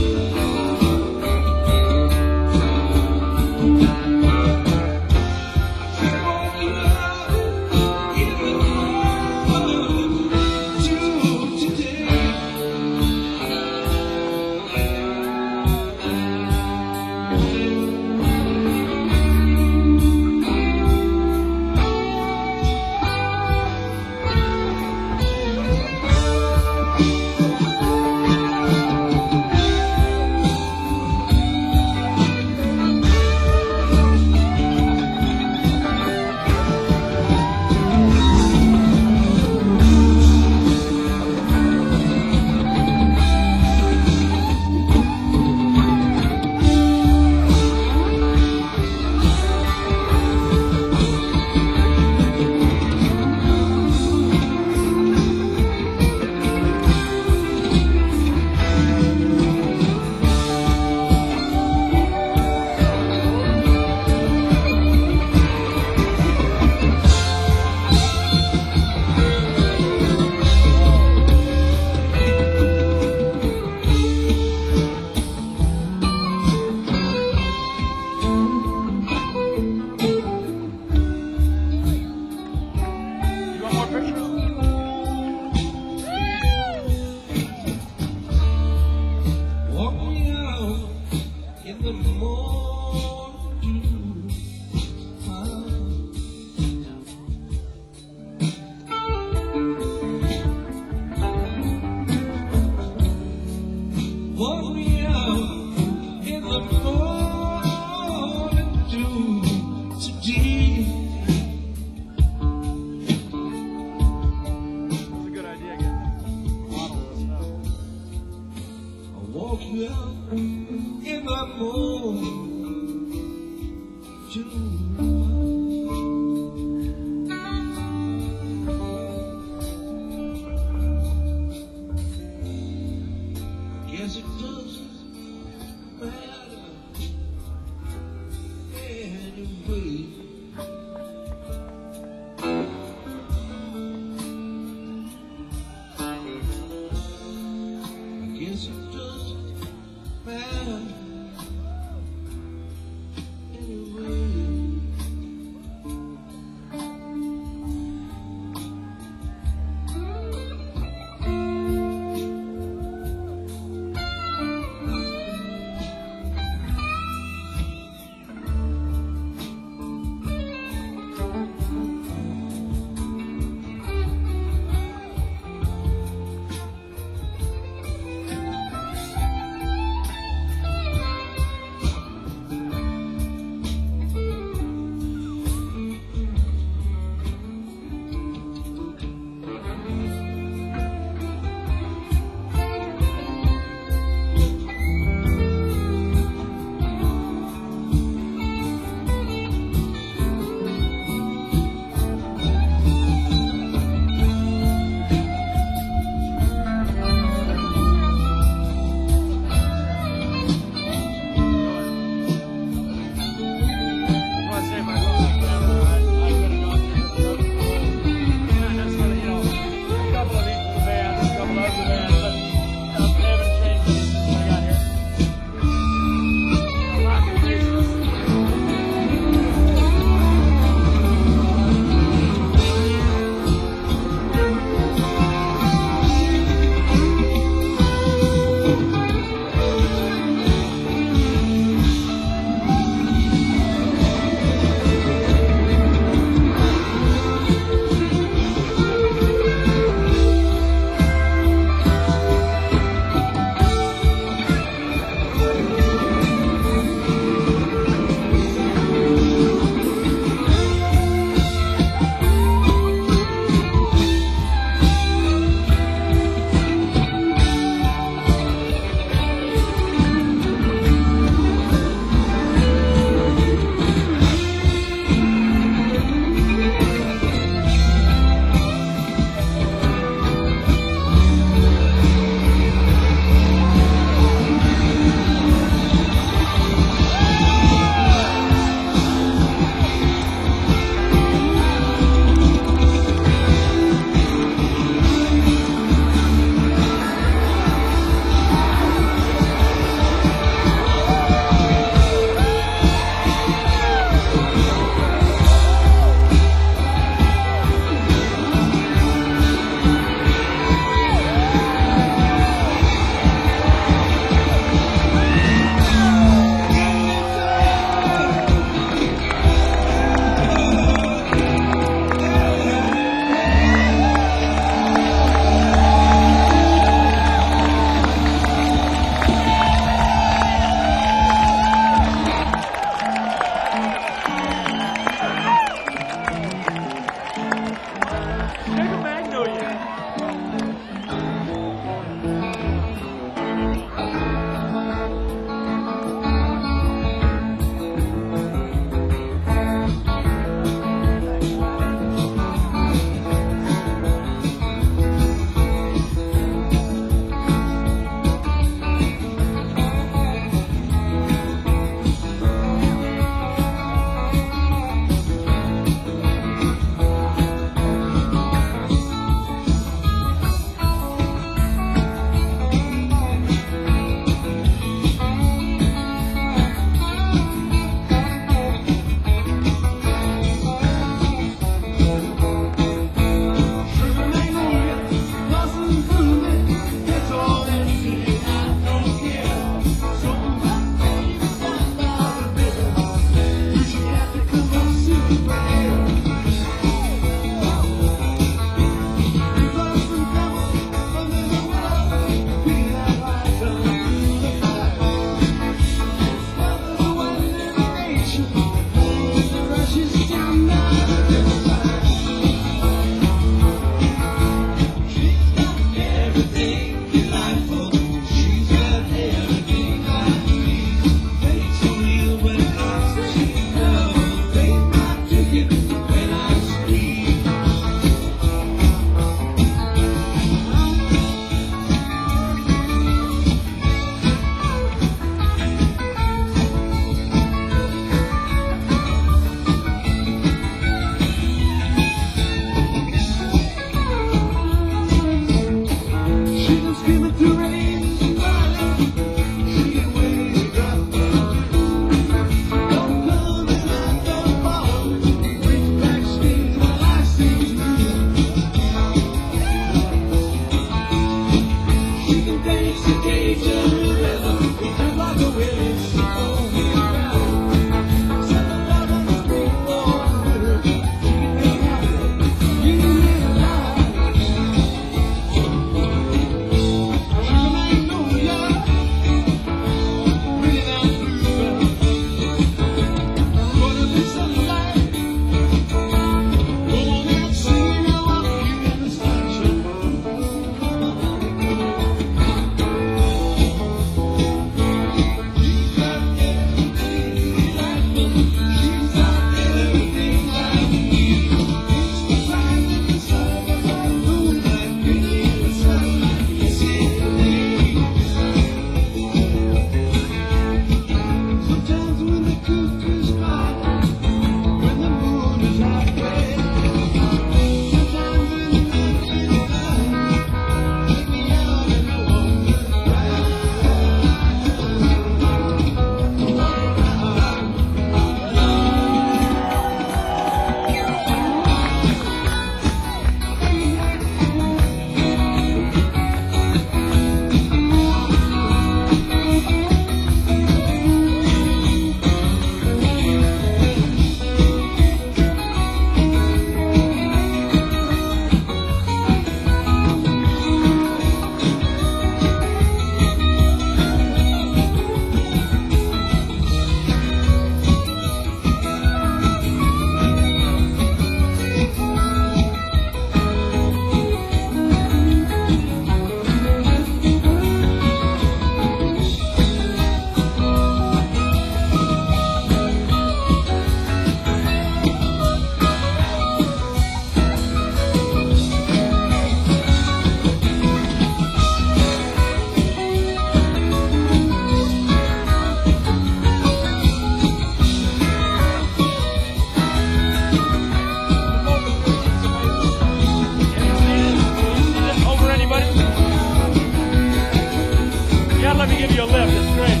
Speaker 4: let me give you a lift. It's great.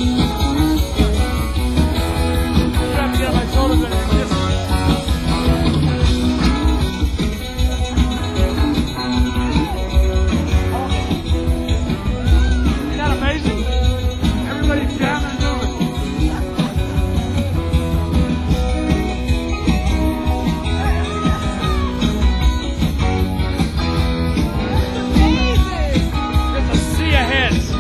Speaker 4: I have to get my shoulders under this. Isn't that amazing? Everybody's jamming and moving. It's a sea of heads.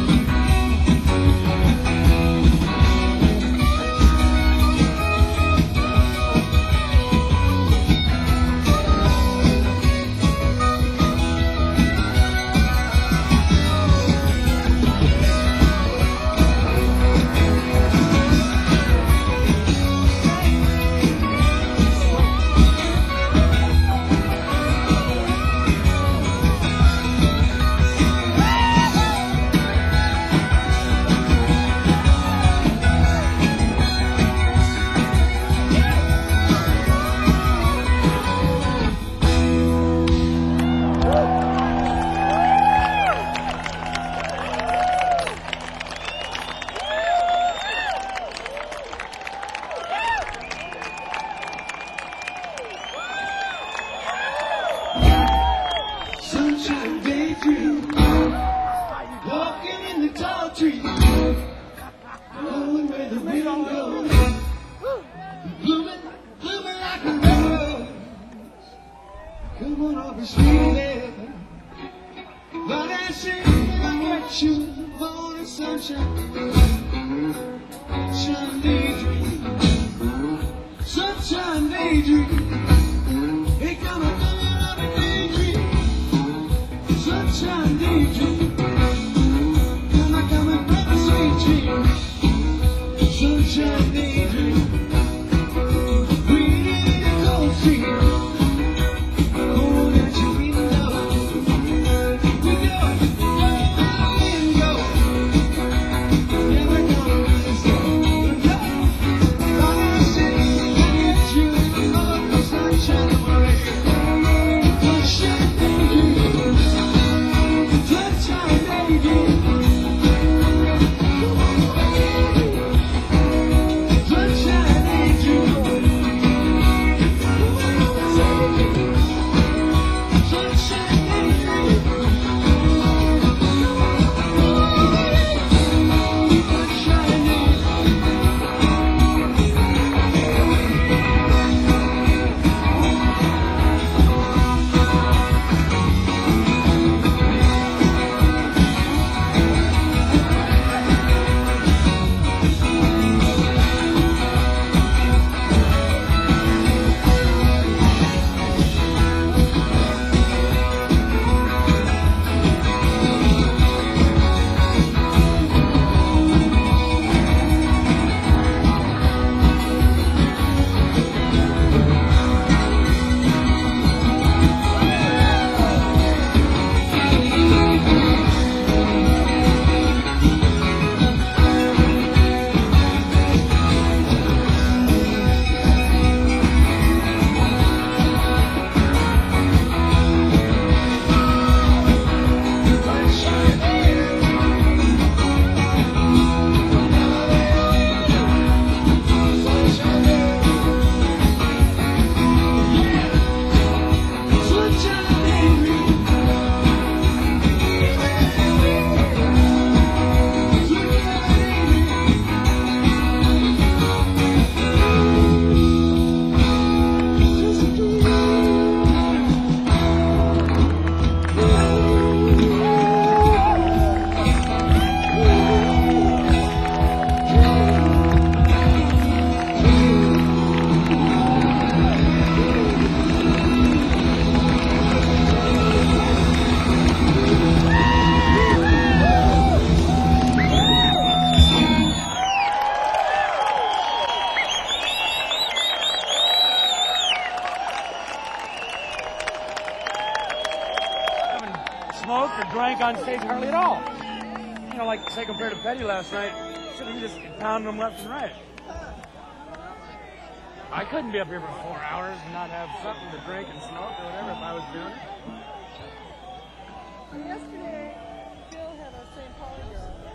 Speaker 2: Sunshine daydream, walking in the tall trees, going where the wind goes, blooming, blooming like a rose. Come on over, sweet lady, but I say I got you, morning sunshine, sunshine daydream, sunshine daydream, hey come on, come on, daydream. Sunshine daydream, come on, come on, have a sweet dream. Sunshine daydream, breathe in the cold stream. Oh, that you in love. We go, and go. Never gonna let go. But I say, I get you, oh, sunshine, sunshine daydream. Sunshine daydream, sunshine daydream, sunshine
Speaker 4: Smoked or drank on stage hardly at all. You know, like say compared to Petty last night, should have just pounded them left and right. I couldn't be up here for 4 hours and not have something to drink and smoke or whatever if I was doing it.
Speaker 5: Yesterday, Bill had a St. Pauli girl.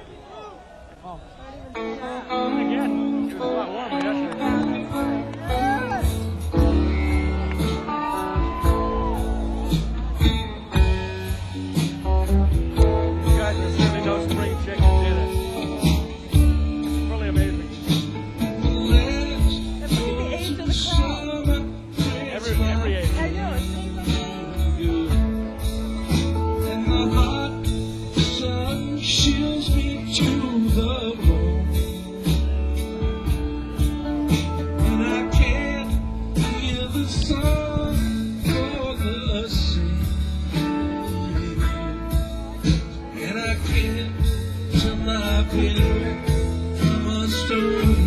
Speaker 1: me to the bone, and I can't hear the song or the sing, and I can't turn my pillow from a stone.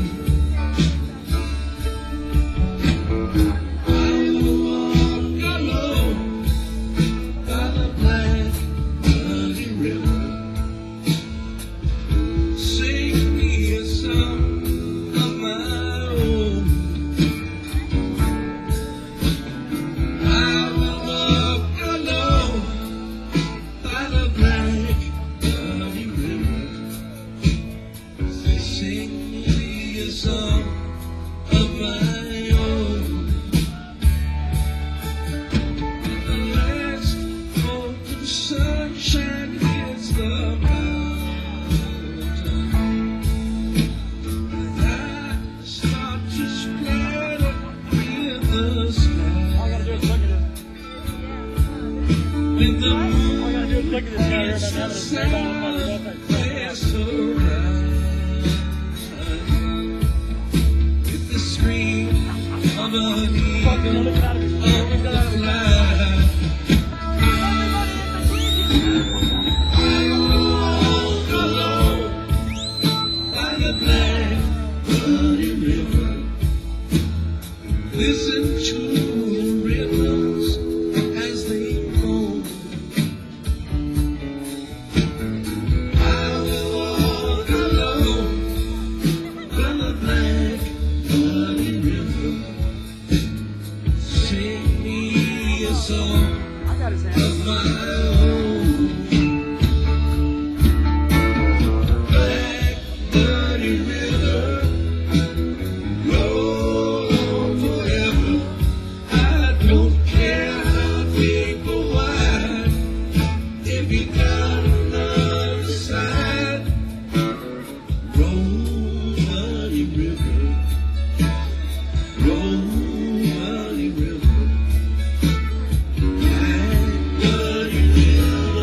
Speaker 1: I will walk alone by the black muddy river. Sing me a song of my own. I will walk alone by the black muddy river. Sing me a song of my own. The last hope of sunshine hits the mountain, and I start to splatter in the sky.
Speaker 4: All I gotta do is look at it.
Speaker 1: With the
Speaker 4: All I gotta do is look at this guy here and I'm having a straight on
Speaker 1: with the scream of an
Speaker 4: Fucking
Speaker 1: eagle
Speaker 4: look out of his
Speaker 1: of
Speaker 4: face.
Speaker 1: the fly. I walk alone by the black muddy river. Listen to the rhythms as they roll. I will walk alone by the black muddy river. Sing me a song
Speaker 4: I got his hand.
Speaker 1: of my own. Black muddy river, roll on forever. I don't care how deep or wide, if you got another side. Roll, muddy river, roll, muddy river. Black muddy river.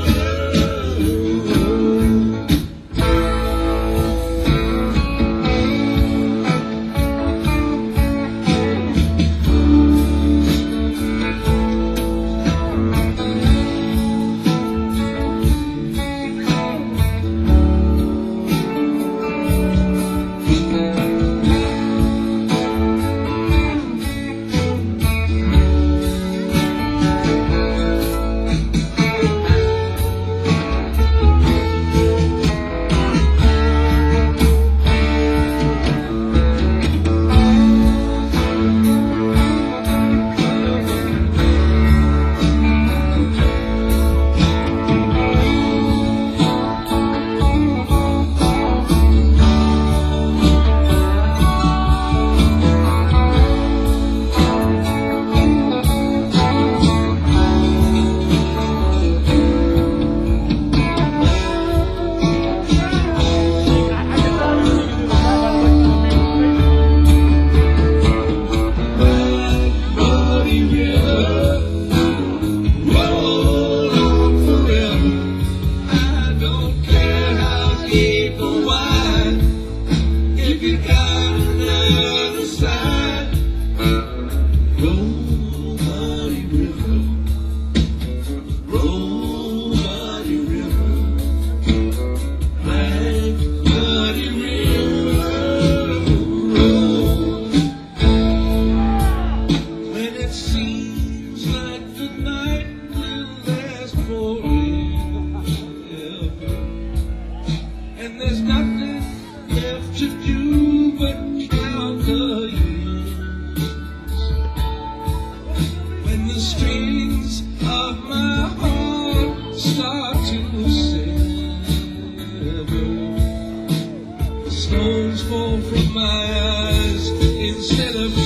Speaker 1: Muddy river, roll on forever. I don't care how deep or wide, if you got another side. Roll, muddy river, roll, muddy river, black muddy river, roll. When it seems like the night will last forever, and there's nothing left to do but count the years. When the strings of my heart start to sever, the stones fall from my eyes instead of